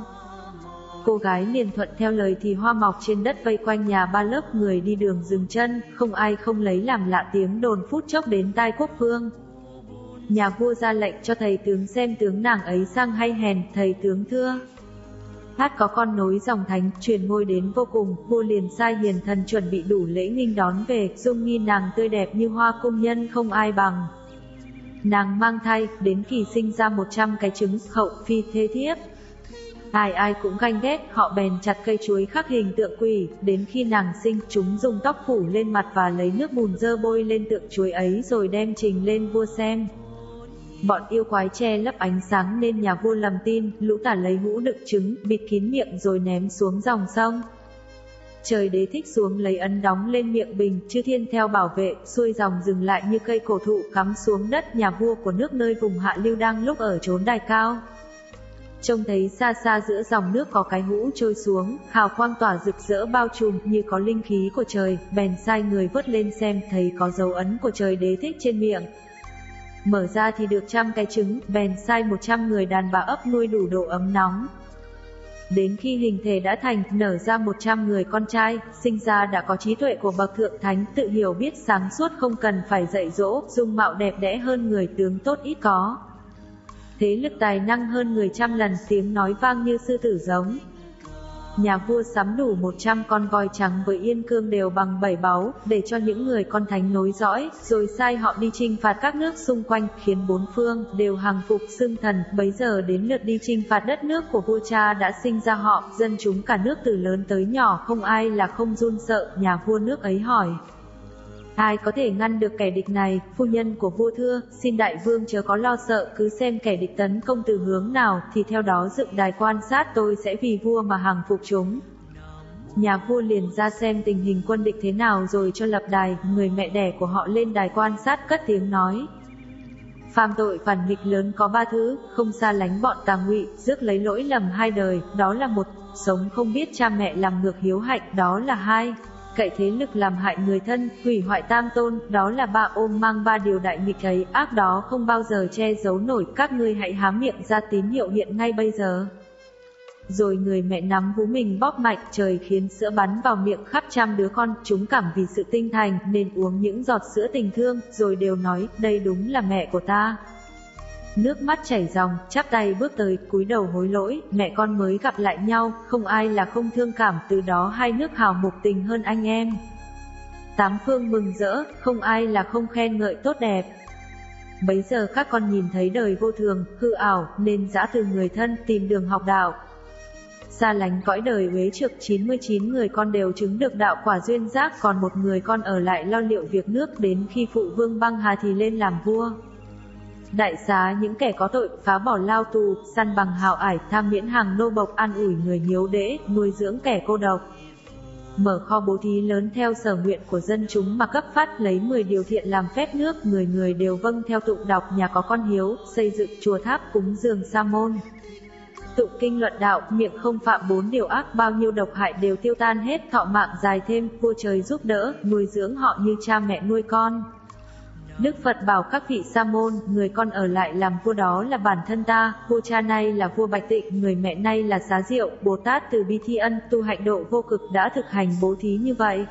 Cô gái liền thuận theo lời thì hoa mọc trên đất vây quanh nhà ba lớp người đi đường dừng chân, không ai không lấy làm lạ, tiếng đồn phút chốc đến tai quốc phương. Nhà vua ra lệnh cho thầy tướng xem tướng nàng ấy sang hay hèn, thầy tướng thưa. Hát có con nối dòng thánh, truyền ngôi đến vô cùng, vua liền sai hiền thần chuẩn bị đủ lễ nghinh đón về, dung nghi nàng tươi đẹp như hoa cung nhân không ai bằng. Nàng mang thai, đến kỳ sinh ra một trăm cái trứng, hậu phi thế thiếp. Ai ai cũng ganh ghét, họ bèn chặt cây chuối khắc hình tượng quỷ, đến khi nàng sinh, chúng dùng tóc phủ lên mặt và lấy nước bùn dơ bôi lên tượng chuối ấy rồi đem trình lên vua xem. Bọn yêu quái che lấp ánh sáng nên nhà vua lầm tin, lũ tả lấy hũ đựng trứng, bịt kín miệng rồi ném xuống dòng sông. Trời Đế Thích xuống lấy ấn đóng lên miệng bình, chư thiên theo bảo vệ, xuôi dòng dừng lại như cây cổ thụ cắm xuống đất. Nhà vua của nước nơi vùng hạ lưu đang lúc ở chốn đài cao. Trông thấy xa xa giữa dòng nước có cái hũ trôi xuống, hào quang tỏa rực rỡ bao trùm như có linh khí của trời, bèn sai người vớt lên xem, thấy có dấu ấn của Trời Đế Thích trên miệng. Mở ra thì được trăm cái trứng, bèn sai một trăm người đàn bà ấp nuôi đủ độ ấm nóng. Đến khi hình thể đã thành, nở ra một trăm người con trai, sinh ra đã có trí tuệ của bậc thượng thánh, tự hiểu biết sáng suốt không cần phải dạy dỗ, dung mạo đẹp đẽ hơn người, tướng tốt ít có. Thế lực tài năng hơn người trăm lần, tiếng nói vang như sư tử giống. Nhà vua sắm đủ một trăm con voi trắng với yên cương đều bằng bảy báu, để cho những người con thánh nối dõi, rồi sai họ đi chinh phạt các nước xung quanh, khiến bốn phương đều hàng phục xưng thần. Bấy giờ đến lượt đi chinh phạt đất nước của vua cha đã sinh ra họ, dân chúng cả nước từ lớn tới nhỏ không ai là không run sợ. Nhà vua nước ấy hỏi, ai có thể ngăn được kẻ địch này? Phu nhân của vua thưa, xin đại vương chớ có lo sợ, cứ xem kẻ địch tấn công từ hướng nào, thì theo đó dựng đài quan sát, tôi sẽ vì vua mà hàng phục chúng. Nhà vua liền ra xem tình hình quân địch thế nào rồi cho lập đài, người mẹ đẻ của họ lên đài quan sát cất tiếng nói. Phạm tội phản nghịch lớn có ba thứ, không xa lánh bọn tà ngụy, rước lấy lỗi lầm hai đời, đó là một, sống không biết cha mẹ làm ngược hiếu hạnh, đó là hai. cậy thế lực làm hại người thân, hủy hoại tam tôn, đó là ba ôm mang ba điều đại nghịch ấy, ác đó không bao giờ che giấu nổi, các ngươi hãy há miệng ra tín hiệu hiện ngay bây giờ. Rồi người mẹ nắm vú mình bóp mạnh, trời khiến sữa bắn vào miệng khắp trăm đứa con, chúng cảm vì sự tinh thành nên uống những giọt sữa tình thương, rồi đều nói, đây đúng là mẹ của ta. Nước mắt chảy ròng, chắp tay bước tới, cúi đầu hối lỗi, mẹ con mới gặp lại nhau, không ai là không thương cảm, từ đó hai nước hào mục tình hơn anh em. Tám phương mừng rỡ, không ai là không khen ngợi tốt đẹp. Bấy giờ các con nhìn thấy đời vô thường, hư ảo, nên giã từ người thân, tìm đường học đạo. Xa lánh cõi đời uế trược, chín mươi chín người con đều chứng được đạo quả duyên giác, còn một người con ở lại lo liệu việc nước, đến khi phụ vương băng hà thì lên làm vua. Đại xá những kẻ có tội, phá bỏ lao tù, săn bằng hào ải, tham miễn hàng nô bộc, an ủi người hiếu đễ, nuôi dưỡng kẻ cô độc. Mở kho bố thí lớn theo sở nguyện của dân chúng mà cấp phát, lấy mười điều thiện làm phép nước, người người đều vâng theo tụng đọc, nhà có con hiếu, xây dựng chùa tháp cúng dường sa môn. Tụng kinh luận đạo, miệng không phạm bốn điều ác, bao nhiêu độc hại đều tiêu tan hết, thọ mạng dài thêm, vua trời giúp đỡ, nuôi dưỡng họ như cha mẹ nuôi con. Đức Phật bảo các vị sa môn, người con ở lại làm vua đó là bản thân ta, vua cha nay là vua Bạch Tịnh, người mẹ nay là Xá Diệu, Bồ Tát từ bi thi ân, tu hạnh độ vô cực đã thực hành bố thí như vậy.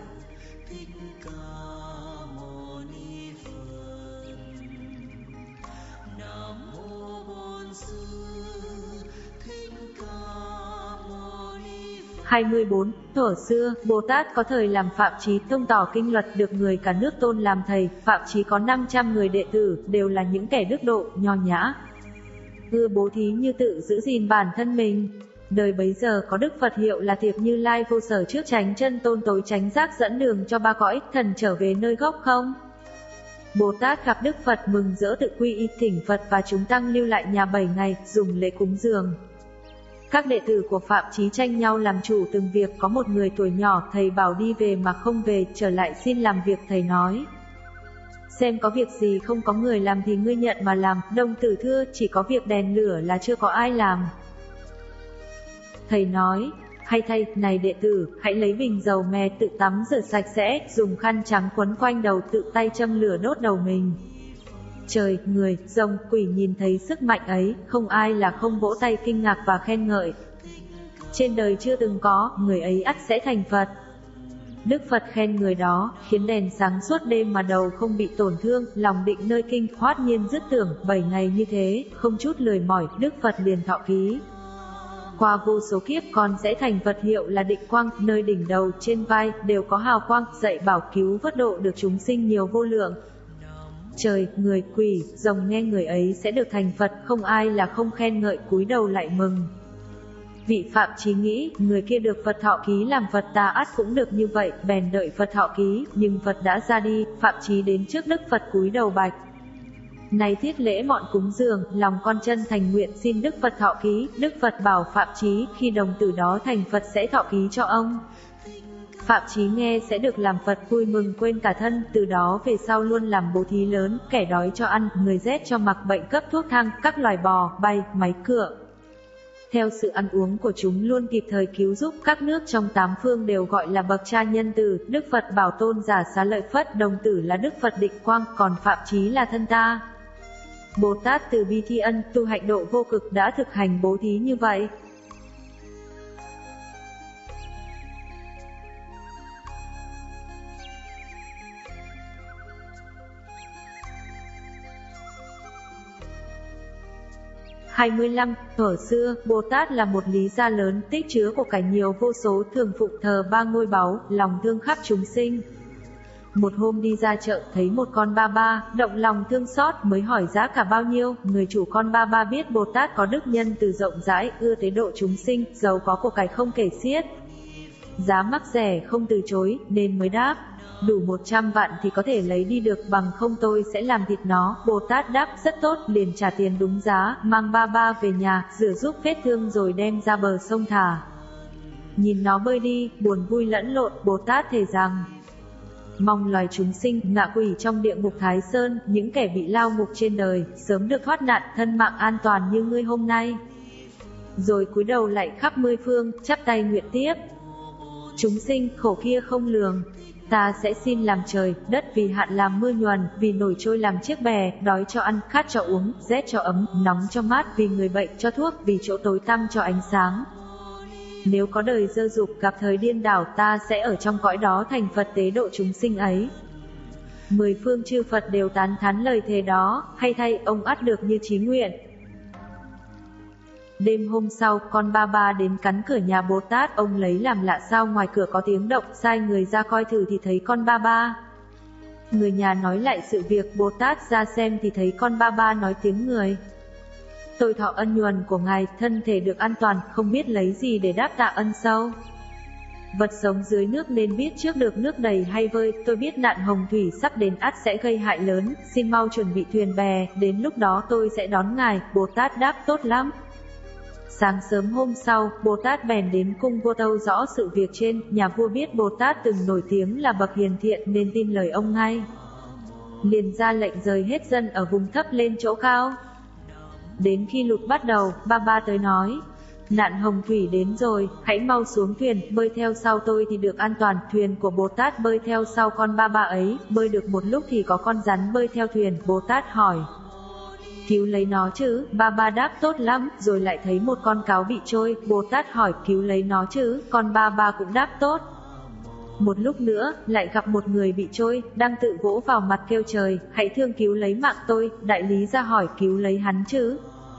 hai mươi bốn. Thuở xưa, Bồ Tát có thời làm Phạm Chí thông tỏ kinh luật, được người cả nước tôn làm thầy. Phạm Chí có năm trăm người đệ tử, đều là những kẻ đức độ, nho nhã, ưa bố thí như tự giữ gìn bản thân mình. Đời bấy giờ có Đức Phật hiệu là Thiệp Như Lai Vô Sở trước chánh chân tôn tối chánh giác dẫn đường cho ba cõi, thần trở về nơi gốc không. Bồ Tát gặp Đức Phật mừng rỡ tự quy y, thỉnh Phật và chúng tăng lưu lại nhà bảy ngày, dùng lễ cúng dường. Các đệ tử của Phạm Chí tranh nhau làm chủ từng việc, có một người tuổi nhỏ, thầy bảo đi về mà không về, trở lại xin làm việc, thầy nói. Xem có việc gì không có người làm thì ngươi nhận mà làm, đồng tử thưa, chỉ có việc đèn lửa là chưa có ai làm. Thầy nói, hay thay, này đệ tử, hãy lấy bình dầu mè tự tắm rửa sạch sẽ, dùng khăn trắng quấn quanh đầu tự tay châm lửa đốt đầu mình. Trời, người, rồng, quỷ nhìn thấy sức mạnh ấy, không ai là không vỗ tay kinh ngạc và khen ngợi. Trên đời chưa từng có, người ấy ắt sẽ thành Phật. Đức Phật khen người đó, khiến đèn sáng suốt đêm mà đầu không bị tổn thương, lòng định nơi kinh, hoát nhiên dứt tưởng, bảy ngày như thế, không chút lười mỏi, Đức Phật liền thọ ký. Qua vô số kiếp con sẽ thành Phật hiệu là Định Quang, nơi đỉnh đầu, trên vai, đều có hào quang, dạy bảo cứu vớt độ được chúng sinh nhiều vô lượng. Trời, người, quỷ, rồng nghe người ấy sẽ được thành Phật, không ai là không khen ngợi, cúi đầu lại mừng. Vị Phạm Chí nghĩ, người kia được Phật thọ ký làm Phật, ta ắt cũng được như vậy, bèn đợi Phật thọ ký, nhưng Phật đã ra đi, Phạm Chí đến trước Đức Phật cúi đầu bạch. Này thiết lễ mọn cúng dường, lòng con chân thành nguyện xin Đức Phật thọ ký. Đức Phật bảo Phạm Chí, khi đồng tử đó thành Phật sẽ thọ ký cho ông. Phạm Chí nghe sẽ được làm Phật, vui mừng quên cả thân, từ đó về sau luôn làm bố thí lớn, kẻ đói cho ăn, người rét cho mặc, bệnh cấp thuốc thang, các loài bò, bay, máy cựa. Theo sự ăn uống của chúng luôn kịp thời cứu giúp, các nước trong tám phương đều gọi là bậc cha nhân từ. Đức Phật bảo tôn giả Xá Lợi Phất, đồng tử là Đức Phật Định Quang, còn Phạm Chí là thân ta. Bồ Tát từ bi thi ân, tu hạnh độ vô cực đã thực hành bố thí như vậy. hai mươi lăm. Thuở xưa, Bồ Tát là một lý gia lớn, tích chứa của cải nhiều vô số, thường phụng thờ ba ngôi báu, lòng thương khắp chúng sinh. Một hôm đi ra chợ, thấy một con ba ba, động lòng thương xót, mới hỏi giá cả bao nhiêu. Người chủ con ba ba biết Bồ Tát có đức nhân từ rộng rãi, ưa tế độ chúng sinh, giàu có của cải không kể xiết, giá mắc rẻ không từ chối, nên mới đáp, đủ một trăm vạn thì có thể lấy đi được, bằng không tôi sẽ làm thịt nó. Bồ Tát đáp, rất tốt, liền trả tiền đúng giá, mang ba ba về nhà, rửa giúp vết thương rồi đem ra bờ sông thả. Nhìn nó bơi đi, buồn vui lẫn lộn, Bồ Tát thề rằng, mong loài chúng sinh, ngạ quỷ trong địa ngục Thái Sơn, những kẻ bị lao ngục trên đời, sớm được thoát nạn, thân mạng an toàn như ngươi hôm nay. Rồi cúi đầu lạy khắp mười phương, chắp tay nguyện tiếp. Chúng sinh khổ kia không lường. Ta sẽ xin làm trời, đất vì hạn làm mưa nhuần, vì nổi trôi làm chiếc bè, đói cho ăn, khát cho uống, rét cho ấm, nóng cho mát, vì người bệnh cho thuốc, vì chỗ tối tăm cho ánh sáng. Nếu có đời dơ dục gặp thời điên đảo, ta sẽ ở trong cõi đó thành Phật tế độ chúng sinh ấy. Mười phương chư Phật đều tán thán lời thề đó, hay thay ông ắt được như chí nguyện. Đêm hôm sau, con ba ba đến cắn cửa nhà Bồ Tát, ông lấy làm lạ sao ngoài cửa có tiếng động, sai người ra coi thử thì thấy con ba ba. Người nhà nói lại sự việc, Bồ Tát ra xem thì thấy con ba ba nói tiếng người. Tôi thọ ân nhuần của ngài, thân thể được an toàn, không biết lấy gì để đáp tạ ân sâu. Vật sống dưới nước nên biết trước được nước đầy hay vơi, tôi biết nạn hồng thủy sắp đến ắt sẽ gây hại lớn, xin mau chuẩn bị thuyền bè, đến lúc đó tôi sẽ đón ngài. Bồ Tát đáp tốt lắm. Sáng sớm hôm sau, Bồ Tát bèn đến cung vua tâu rõ sự việc trên, nhà vua biết Bồ Tát từng nổi tiếng là bậc hiền thiện nên tin lời ông ngay. Liền ra lệnh rời hết dân ở vùng thấp lên chỗ cao. Đến khi lụt bắt đầu, ba ba tới nói, nạn hồng thủy đến rồi, hãy mau xuống thuyền, bơi theo sau tôi thì được an toàn. Thuyền của Bồ Tát bơi theo sau con ba ba ấy, bơi được một lúc thì có con rắn bơi theo thuyền. Bồ Tát hỏi, cứu lấy nó chứ? Ba ba đáp tốt lắm, rồi lại thấy một con cáo bị trôi. Bồ Tát hỏi, cứu lấy nó chứ? Con ba ba cũng đáp tốt. Một lúc nữa, lại gặp một người bị trôi, đang tự vỗ vào mặt kêu trời, hãy thương cứu lấy mạng tôi. Đại lý ra hỏi, cứu lấy hắn chứ?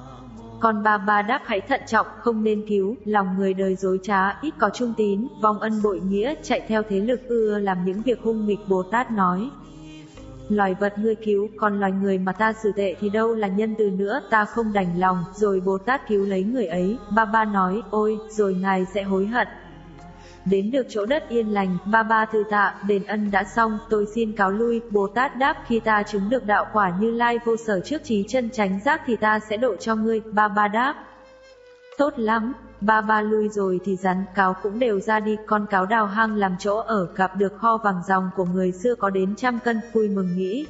Con ba ba đáp, hãy thận trọng, không nên cứu. Lòng người đời dối trá, ít có trung tín, vong ân bội nghĩa, chạy theo thế lực, ưa làm những việc hung nghịch. Bồ Tát nói, loài vật ngươi cứu, còn loài người mà ta xử tệ thì đâu là nhân từ nữa, ta không đành lòng. Rồi Bồ Tát cứu lấy người ấy. Ba ba nói, ôi, rồi ngài sẽ hối hận. Đến được chỗ đất yên lành, ba ba từ tạ, đền ân đã xong, tôi xin cáo lui. Bồ Tát đáp, khi ta chứng được đạo quả Như Lai vô sở trước trí chân chánh giác thì ta sẽ độ cho ngươi. Ba ba đáp, tốt lắm. Ba ba lui rồi thì rắn cáo cũng đều ra đi. Con cáo đào hang làm chỗ ở, gặp được kho vàng ròng của người xưa có đến trăm cân, vui mừng nghĩ,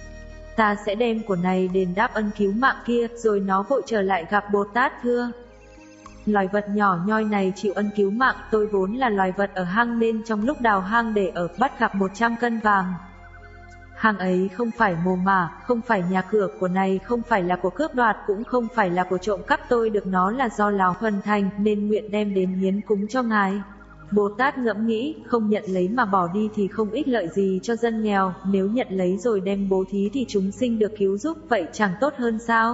ta sẽ đem của này đền đáp ân cứu mạng kia. Rồi nó vội trở lại gặp Bồ Tát thưa, loài vật nhỏ nhoi này chịu ân cứu mạng, tôi vốn là loài vật ở hang nên trong lúc đào hang để ở, bắt gặp một trăm cân vàng. Hang ấy không phải mồ mả, không phải nhà cửa của này, không phải là của cướp đoạt, cũng không phải là của trộm cắp, tôi được nó là do láo thuần thành, nên nguyện đem đến hiến cúng cho ngài. Bồ Tát ngẫm nghĩ, không nhận lấy mà bỏ đi thì không ích lợi gì cho dân nghèo, nếu nhận lấy rồi đem bố thí thì chúng sinh được cứu giúp, vậy chẳng tốt hơn sao?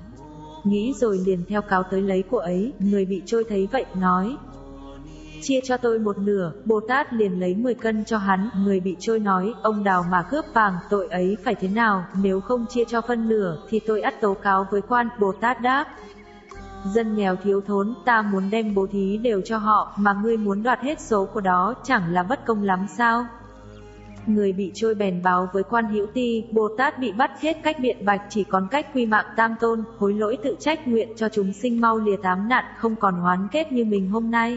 Nghĩ rồi liền theo cáo tới lấy của ấy. Người bị trôi thấy vậy, nói, chia cho tôi một nửa. Bồ Tát liền lấy mười cân cho hắn. Người bị trôi nói, ông đào mà cướp vàng, tội ấy phải thế nào? Nếu không chia cho phân nửa, thì tôi ắt tố cáo với quan. Bồ Tát đáp, dân nghèo thiếu thốn, ta muốn đem bố thí đều cho họ, mà ngươi muốn đoạt hết số của đó, chẳng là bất công lắm sao? Người bị trôi bèn báo với quan hữu ti, Bồ Tát bị bắt hết cách biện bạch, chỉ còn cách quy mạng tam tôn, hối lỗi tự trách, nguyện cho chúng sinh mau lìa tám nạn, không còn oán kết như mình hôm nay.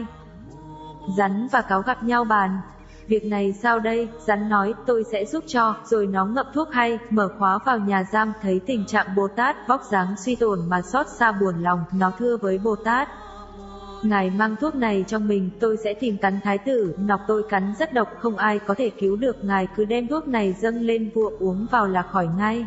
Rắn và cáo gặp nhau bàn, việc này sao đây? Rắn nói, tôi sẽ giúp cho. Rồi nó ngậm thuốc hay, mở khóa vào nhà giam, thấy tình trạng Bồ Tát vóc dáng suy tổn mà xót xa buồn lòng, nó thưa với Bồ Tát, ngài mang thuốc này trong mình, tôi sẽ tìm cắn thái tử, nọc tôi cắn rất độc, không ai có thể cứu được, ngài cứ đem thuốc này dâng lên vua uống vào là khỏi ngay.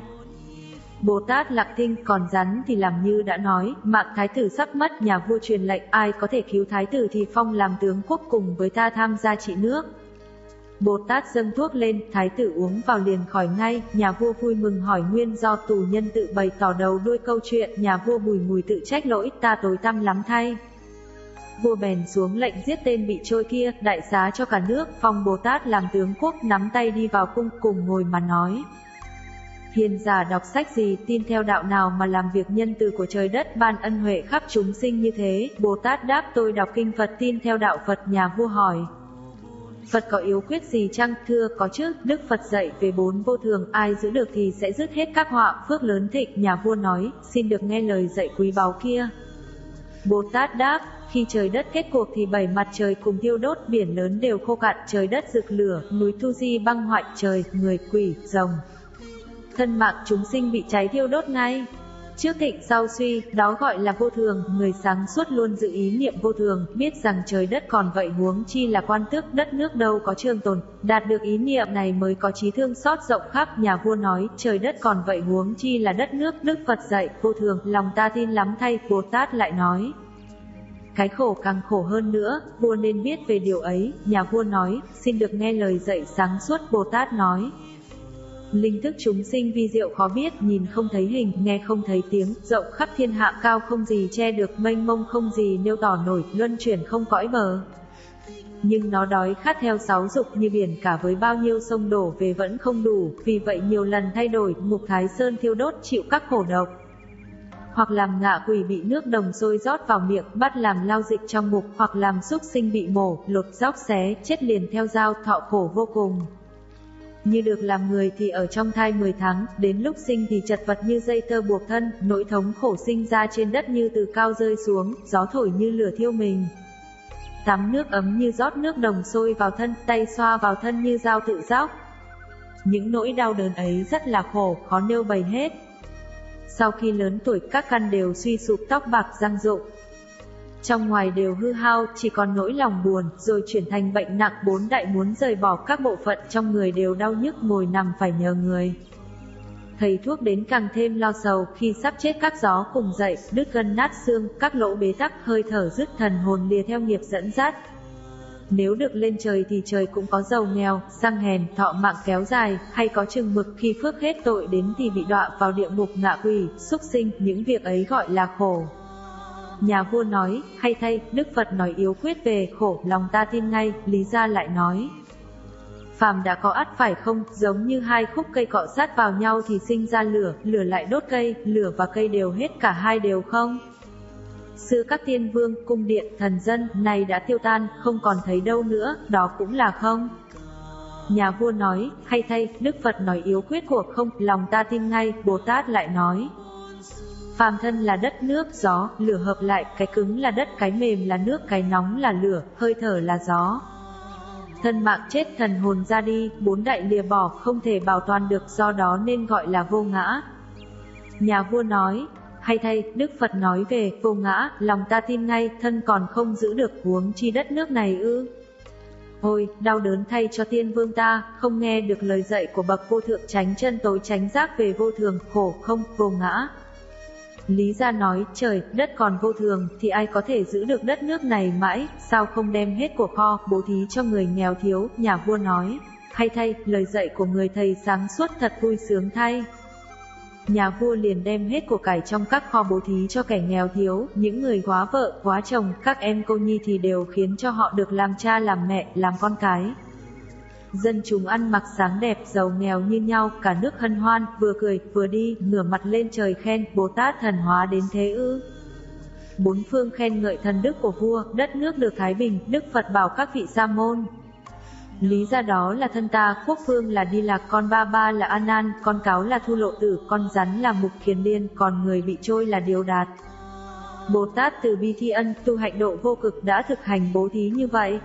Bồ Tát lặng thinh, còn rắn thì làm như đã nói, mạng thái tử sắp mất, nhà vua truyền lệnh, ai có thể cứu thái tử thì phong làm tướng quốc cùng với ta tham gia trị nước. Bồ Tát dâng thuốc lên, thái tử uống vào liền khỏi ngay. Nhà vua vui mừng hỏi nguyên do, tù nhân tự bày tỏ đầu đuôi câu chuyện. Nhà vua bùi ngùi tự trách lỗi, ta tối tăm lắm thay. Vua bèn xuống lệnh giết tên bị trôi kia, đại xá cho cả nước, phong Bồ Tát làm tướng quốc, nắm tay đi vào cung, cùng ngồi mà nói, hiền giả đọc sách gì, tin theo đạo nào mà làm việc nhân từ của trời đất, ban ân huệ khắp chúng sinh như thế? Bồ Tát đáp, tôi đọc kinh Phật, tin theo đạo Phật. Nhà vua hỏi, Phật có yếu quyết gì chăng? Thưa có chứ, Đức Phật dạy về bốn vô thường, ai giữ được thì sẽ dứt hết các họa, phước lớn thịnh. Nhà vua nói, xin được nghe lời dạy quý báu kia. Bồ Tát đáp, khi trời đất kết cuộc thì bảy mặt trời cùng thiêu đốt, biển lớn đều khô cạn, trời đất rực lửa, núi Thu Di băng hoại, trời, người, quỷ, rồng, thân mạng chúng sinh bị cháy thiêu đốt ngay. Trước thịnh sau suy, đó gọi là vô thường, người sáng suốt luôn giữ ý niệm vô thường, biết rằng trời đất còn vậy huống chi là quan tước, đất nước đâu có trường tồn, đạt được ý niệm này mới có trí thương xót rộng khắp. Nhà vua nói, trời đất còn vậy huống chi là đất nước, Đức Phật dạy, vô thường, lòng ta tin lắm thay. Bồ Tát lại nói, cái khổ càng khổ hơn nữa, vua nên biết về điều ấy. Nhà vua nói, xin được nghe lời dạy sáng suốt. Bồ Tát nói, linh thức chúng sinh vi diệu khó biết, nhìn không thấy hình, nghe không thấy tiếng, rộng khắp thiên hạ, cao không gì che được, mênh mông không gì nêu tỏ nổi, luân chuyển không cõi bờ. Nhưng nó đói khát theo sáu dục như biển cả, với bao nhiêu sông đổ về vẫn không đủ, vì vậy nhiều lần thay đổi, ngục Thái Sơn thiêu đốt, chịu các khổ độc. Hoặc làm ngạ quỷ bị nước đồng sôi rót vào miệng, bắt làm lao dịch trong ngục, hoặc làm súc sinh bị mổ, lột róc xé, chết liền theo dao, thọ khổ vô cùng. Như được làm người thì ở trong thai mười tháng, đến lúc sinh thì chật vật như dây tơ buộc thân, nỗi thống khổ sinh ra trên đất như từ cao rơi xuống, gió thổi như lửa thiêu mình. Tắm nước ấm như rót nước đồng sôi vào thân, tay xoa vào thân như dao tự róc. Những nỗi đau đớn ấy rất là khổ, khó nêu bày hết. Sau khi lớn tuổi các căn đều suy sụp, tóc bạc răng rụng, trong ngoài đều hư hao, chỉ còn nỗi lòng buồn, rồi chuyển thành bệnh nặng. Bốn đại muốn rời bỏ, các bộ phận trong người đều đau nhức, ngồi nằm phải nhờ người. Thầy thuốc đến càng thêm lo sầu, khi sắp chết các gió cùng dậy, đứt gân nát xương, các lỗ bế tắc, hơi thở dứt, thần hồn lìa theo nghiệp dẫn dắt. Nếu được lên trời thì trời cũng có giàu nghèo, sang hèn, thọ mạng kéo dài, hay có chừng mực, khi phước hết tội đến thì bị đọa vào địa ngục, ngạ quỷ, súc sinh, những việc ấy gọi là khổ. Nhà vua nói, hay thay, Đức Phật nói yếu quyết về khổ, lòng ta tin ngay. Lý Gia lại nói, phàm đã có ắt phải không, giống như hai khúc cây cọ sát vào nhau thì sinh ra lửa, lửa lại đốt cây, lửa và cây đều hết, cả hai đều không. Xưa các tiên vương, cung điện, thần dân, này đã tiêu tan, không còn thấy đâu nữa, đó cũng là không. Nhà vua nói, hay thay, Đức Phật nói yếu quyết của không, lòng ta tin ngay. Bồ Tát lại nói, phàm thân là đất nước, gió, lửa hợp lại, cái cứng là đất, cái mềm là nước, cái nóng là lửa, hơi thở là gió. Thân mạng chết, thần hồn ra đi, bốn đại lìa bỏ, không thể bảo toàn được, do đó nên gọi là vô ngã. Nhà vua nói, hay thay, Đức Phật nói về vô ngã, lòng ta tin ngay, thân còn không giữ được, huống chi đất nước này ư. Ôi, đau đớn thay cho tiên vương ta, không nghe được lời dạy của bậc vô thượng, tránh chân tối tránh giác về vô thường, khổ không, vô ngã. Lý Gia nói, trời, đất còn vô thường, thì ai có thể giữ được đất nước này mãi, sao không đem hết của kho, bố thí cho người nghèo thiếu. Nhà vua nói, hay thay, lời dạy của người thầy sáng suốt thật vui sướng thay. Nhà vua liền đem hết của cải trong các kho bố thí cho kẻ nghèo thiếu, những người góa vợ, góa chồng, các em cô nhi thì đều khiến cho họ được làm cha làm mẹ, làm con cái. Dân chúng ăn mặc sáng đẹp, giàu nghèo như nhau, cả nước hân hoan, vừa cười, vừa đi, ngửa mặt lên trời khen, Bồ Tát thần hóa đến thế ư. Bốn phương khen ngợi thần đức của vua, đất nước được thái bình. Đức Phật bảo các vị sa môn, lý ra đó là thân ta, quốc phương là Đi Lạc, con ba ba là A Nan, con cáo là Thu Lộ Tử, con rắn là Mục Kiền Liên, còn người bị trôi là Điều Đạt. Bồ Tát từ bi thi ân, tu hạnh độ vô cực đã thực hành bố thí như vậy.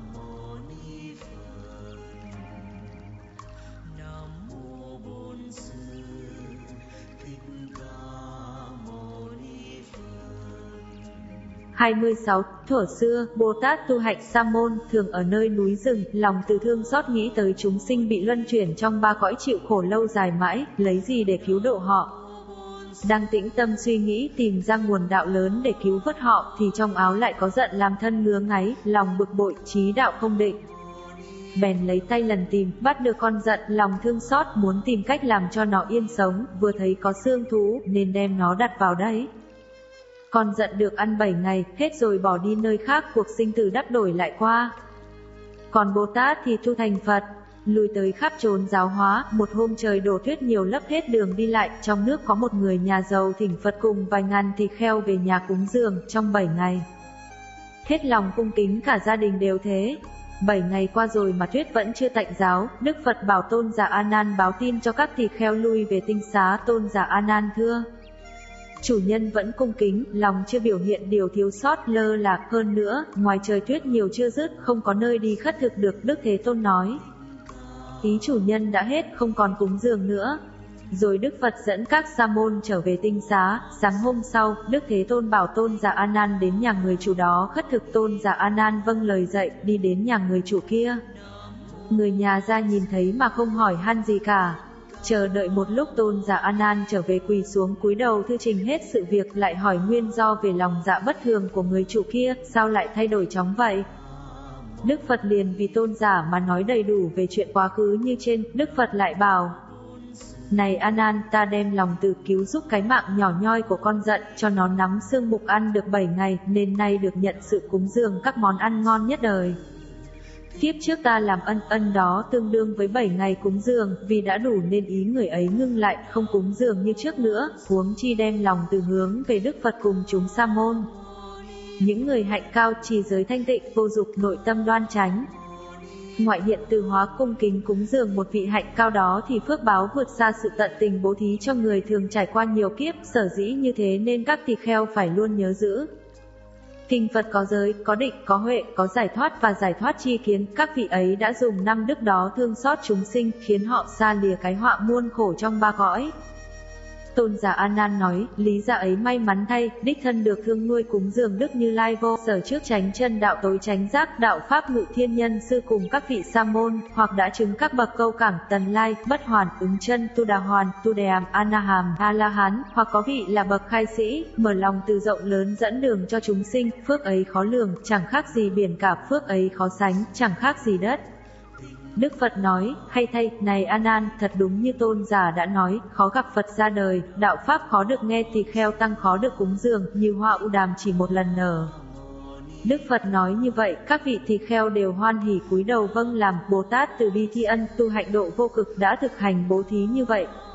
hai mươi sáu. Thuở xưa, Bồ Tát tu hạnh sa môn, thường ở nơi núi rừng, lòng từ thương xót nghĩ tới chúng sinh bị luân chuyển trong ba cõi chịu khổ lâu dài mãi, lấy gì để cứu độ họ. Đang tĩnh tâm suy nghĩ tìm ra nguồn đạo lớn để cứu vớt họ, thì trong áo lại có giận làm thân ngứa ngáy, lòng bực bội, trí đạo không định. Bèn lấy tay lần tìm, bắt được con giận, lòng thương xót muốn tìm cách làm cho nó yên sống, vừa thấy có xương thú, nên đem nó đặt vào đấy. Con giận được ăn bảy ngày, hết rồi bỏ đi nơi khác, cuộc sinh tử đắp đổi lại qua. Còn Bồ Tát thì tu thành Phật, lùi tới khắp chốn giáo hóa. Một hôm trời đổ tuyết nhiều lấp hết đường đi lại, trong nước có một người nhà giàu thỉnh Phật cùng vài ngàn thịt kheo về nhà cúng dường trong bảy ngày. Hết lòng cung kính, cả gia đình đều thế. Bảy ngày qua rồi mà tuyết vẫn chưa tạnh ráo, Đức Phật bảo Tôn giả A Nan báo tin cho các thịt kheo lui về tinh xá. Tôn giả A Nan thưa, chủ nhân vẫn cung kính, lòng chưa biểu hiện điều thiếu sót lơ là. Hơn nữa, ngoài trời tuyết nhiều chưa dứt, không có nơi đi khất thực được. Đức Thế Tôn nói, ý chủ nhân đã hết, không còn cúng dường nữa. Rồi Đức Phật dẫn các sa môn trở về tinh xá. Sáng hôm sau, Đức Thế Tôn bảo Tôn giả A Nan đến nhà người chủ đó khất thực. Tôn giả A Nan vâng lời dạy, đi đến nhà người chủ kia. Người nhà ra nhìn thấy mà không hỏi han gì cả. Chờ đợi một lúc, Tôn giả A Nan trở về quỳ xuống cúi đầu thư trình hết sự việc, lại hỏi nguyên do về lòng dạ bất thường của người chủ kia, sao lại thay đổi chóng vậy? Đức Phật liền vì tôn giả mà nói đầy đủ về chuyện quá khứ như trên. Đức Phật lại bảo: Này A Nan, ta đem lòng từ cứu giúp cái mạng nhỏ nhoi của con giận, cho nó nắm xương mục ăn được bảy ngày, nên nay được nhận sự cúng dường các món ăn ngon nhất đời. Kiếp trước ta làm ân ân đó tương đương với bảy ngày cúng dường, vì đã đủ nên ý người ấy ngưng lại, không cúng dường như trước nữa, huống chi đem lòng từ hướng về Đức Phật cùng chúng sa môn. Những người hạnh cao, trì giới thanh tịnh, vô dục, nội tâm đoan chánh, ngoại hiện từ hóa, cung kính cúng dường một vị hạnh cao đó thì phước báo vượt xa sự tận tình bố thí cho người thường trải qua nhiều kiếp. Sở dĩ như thế nên các tỳ kheo phải luôn nhớ giữ. Kinh Phật có giới, có định, có huệ, có giải thoát và giải thoát chi kiến. Các vị ấy đã dùng năm đức đó thương xót chúng sinh, khiến họ xa lìa cái họa muôn khổ trong ba cõi. Tôn giả A Nan nói, lý giả ấy may mắn thay, đích thân được thương nuôi cúng dường Đức Như Lai vô sở trước chánh chân đạo tối chánh giác, đạo pháp ngự thiên nhân sư cùng các vị sa môn, hoặc đã chứng các bậc câu cảng, tần lai, bất hoàn, ứng chân, tu đà hoàn, tu đề hàm, a na hàm, a la hán, hoặc có vị là bậc khai sĩ, mở lòng từ rộng lớn dẫn đường cho chúng sinh. Phước ấy khó lường, chẳng khác gì biển cả, phước ấy khó sánh, chẳng khác gì đất. Đức Phật nói, hay thay, này A Nan, thật đúng như tôn giả đã nói, khó gặp Phật ra đời, đạo pháp khó được nghe, tỳ kheo tăng khó được cúng dường, như hoa u đàm chỉ một lần nở. Đức Phật nói như vậy, các vị tỳ kheo đều hoan hỉ cúi đầu vâng làm. Bồ Tát từ bi thi ân, tu hạnh độ vô cực đã thực hành bố thí như vậy.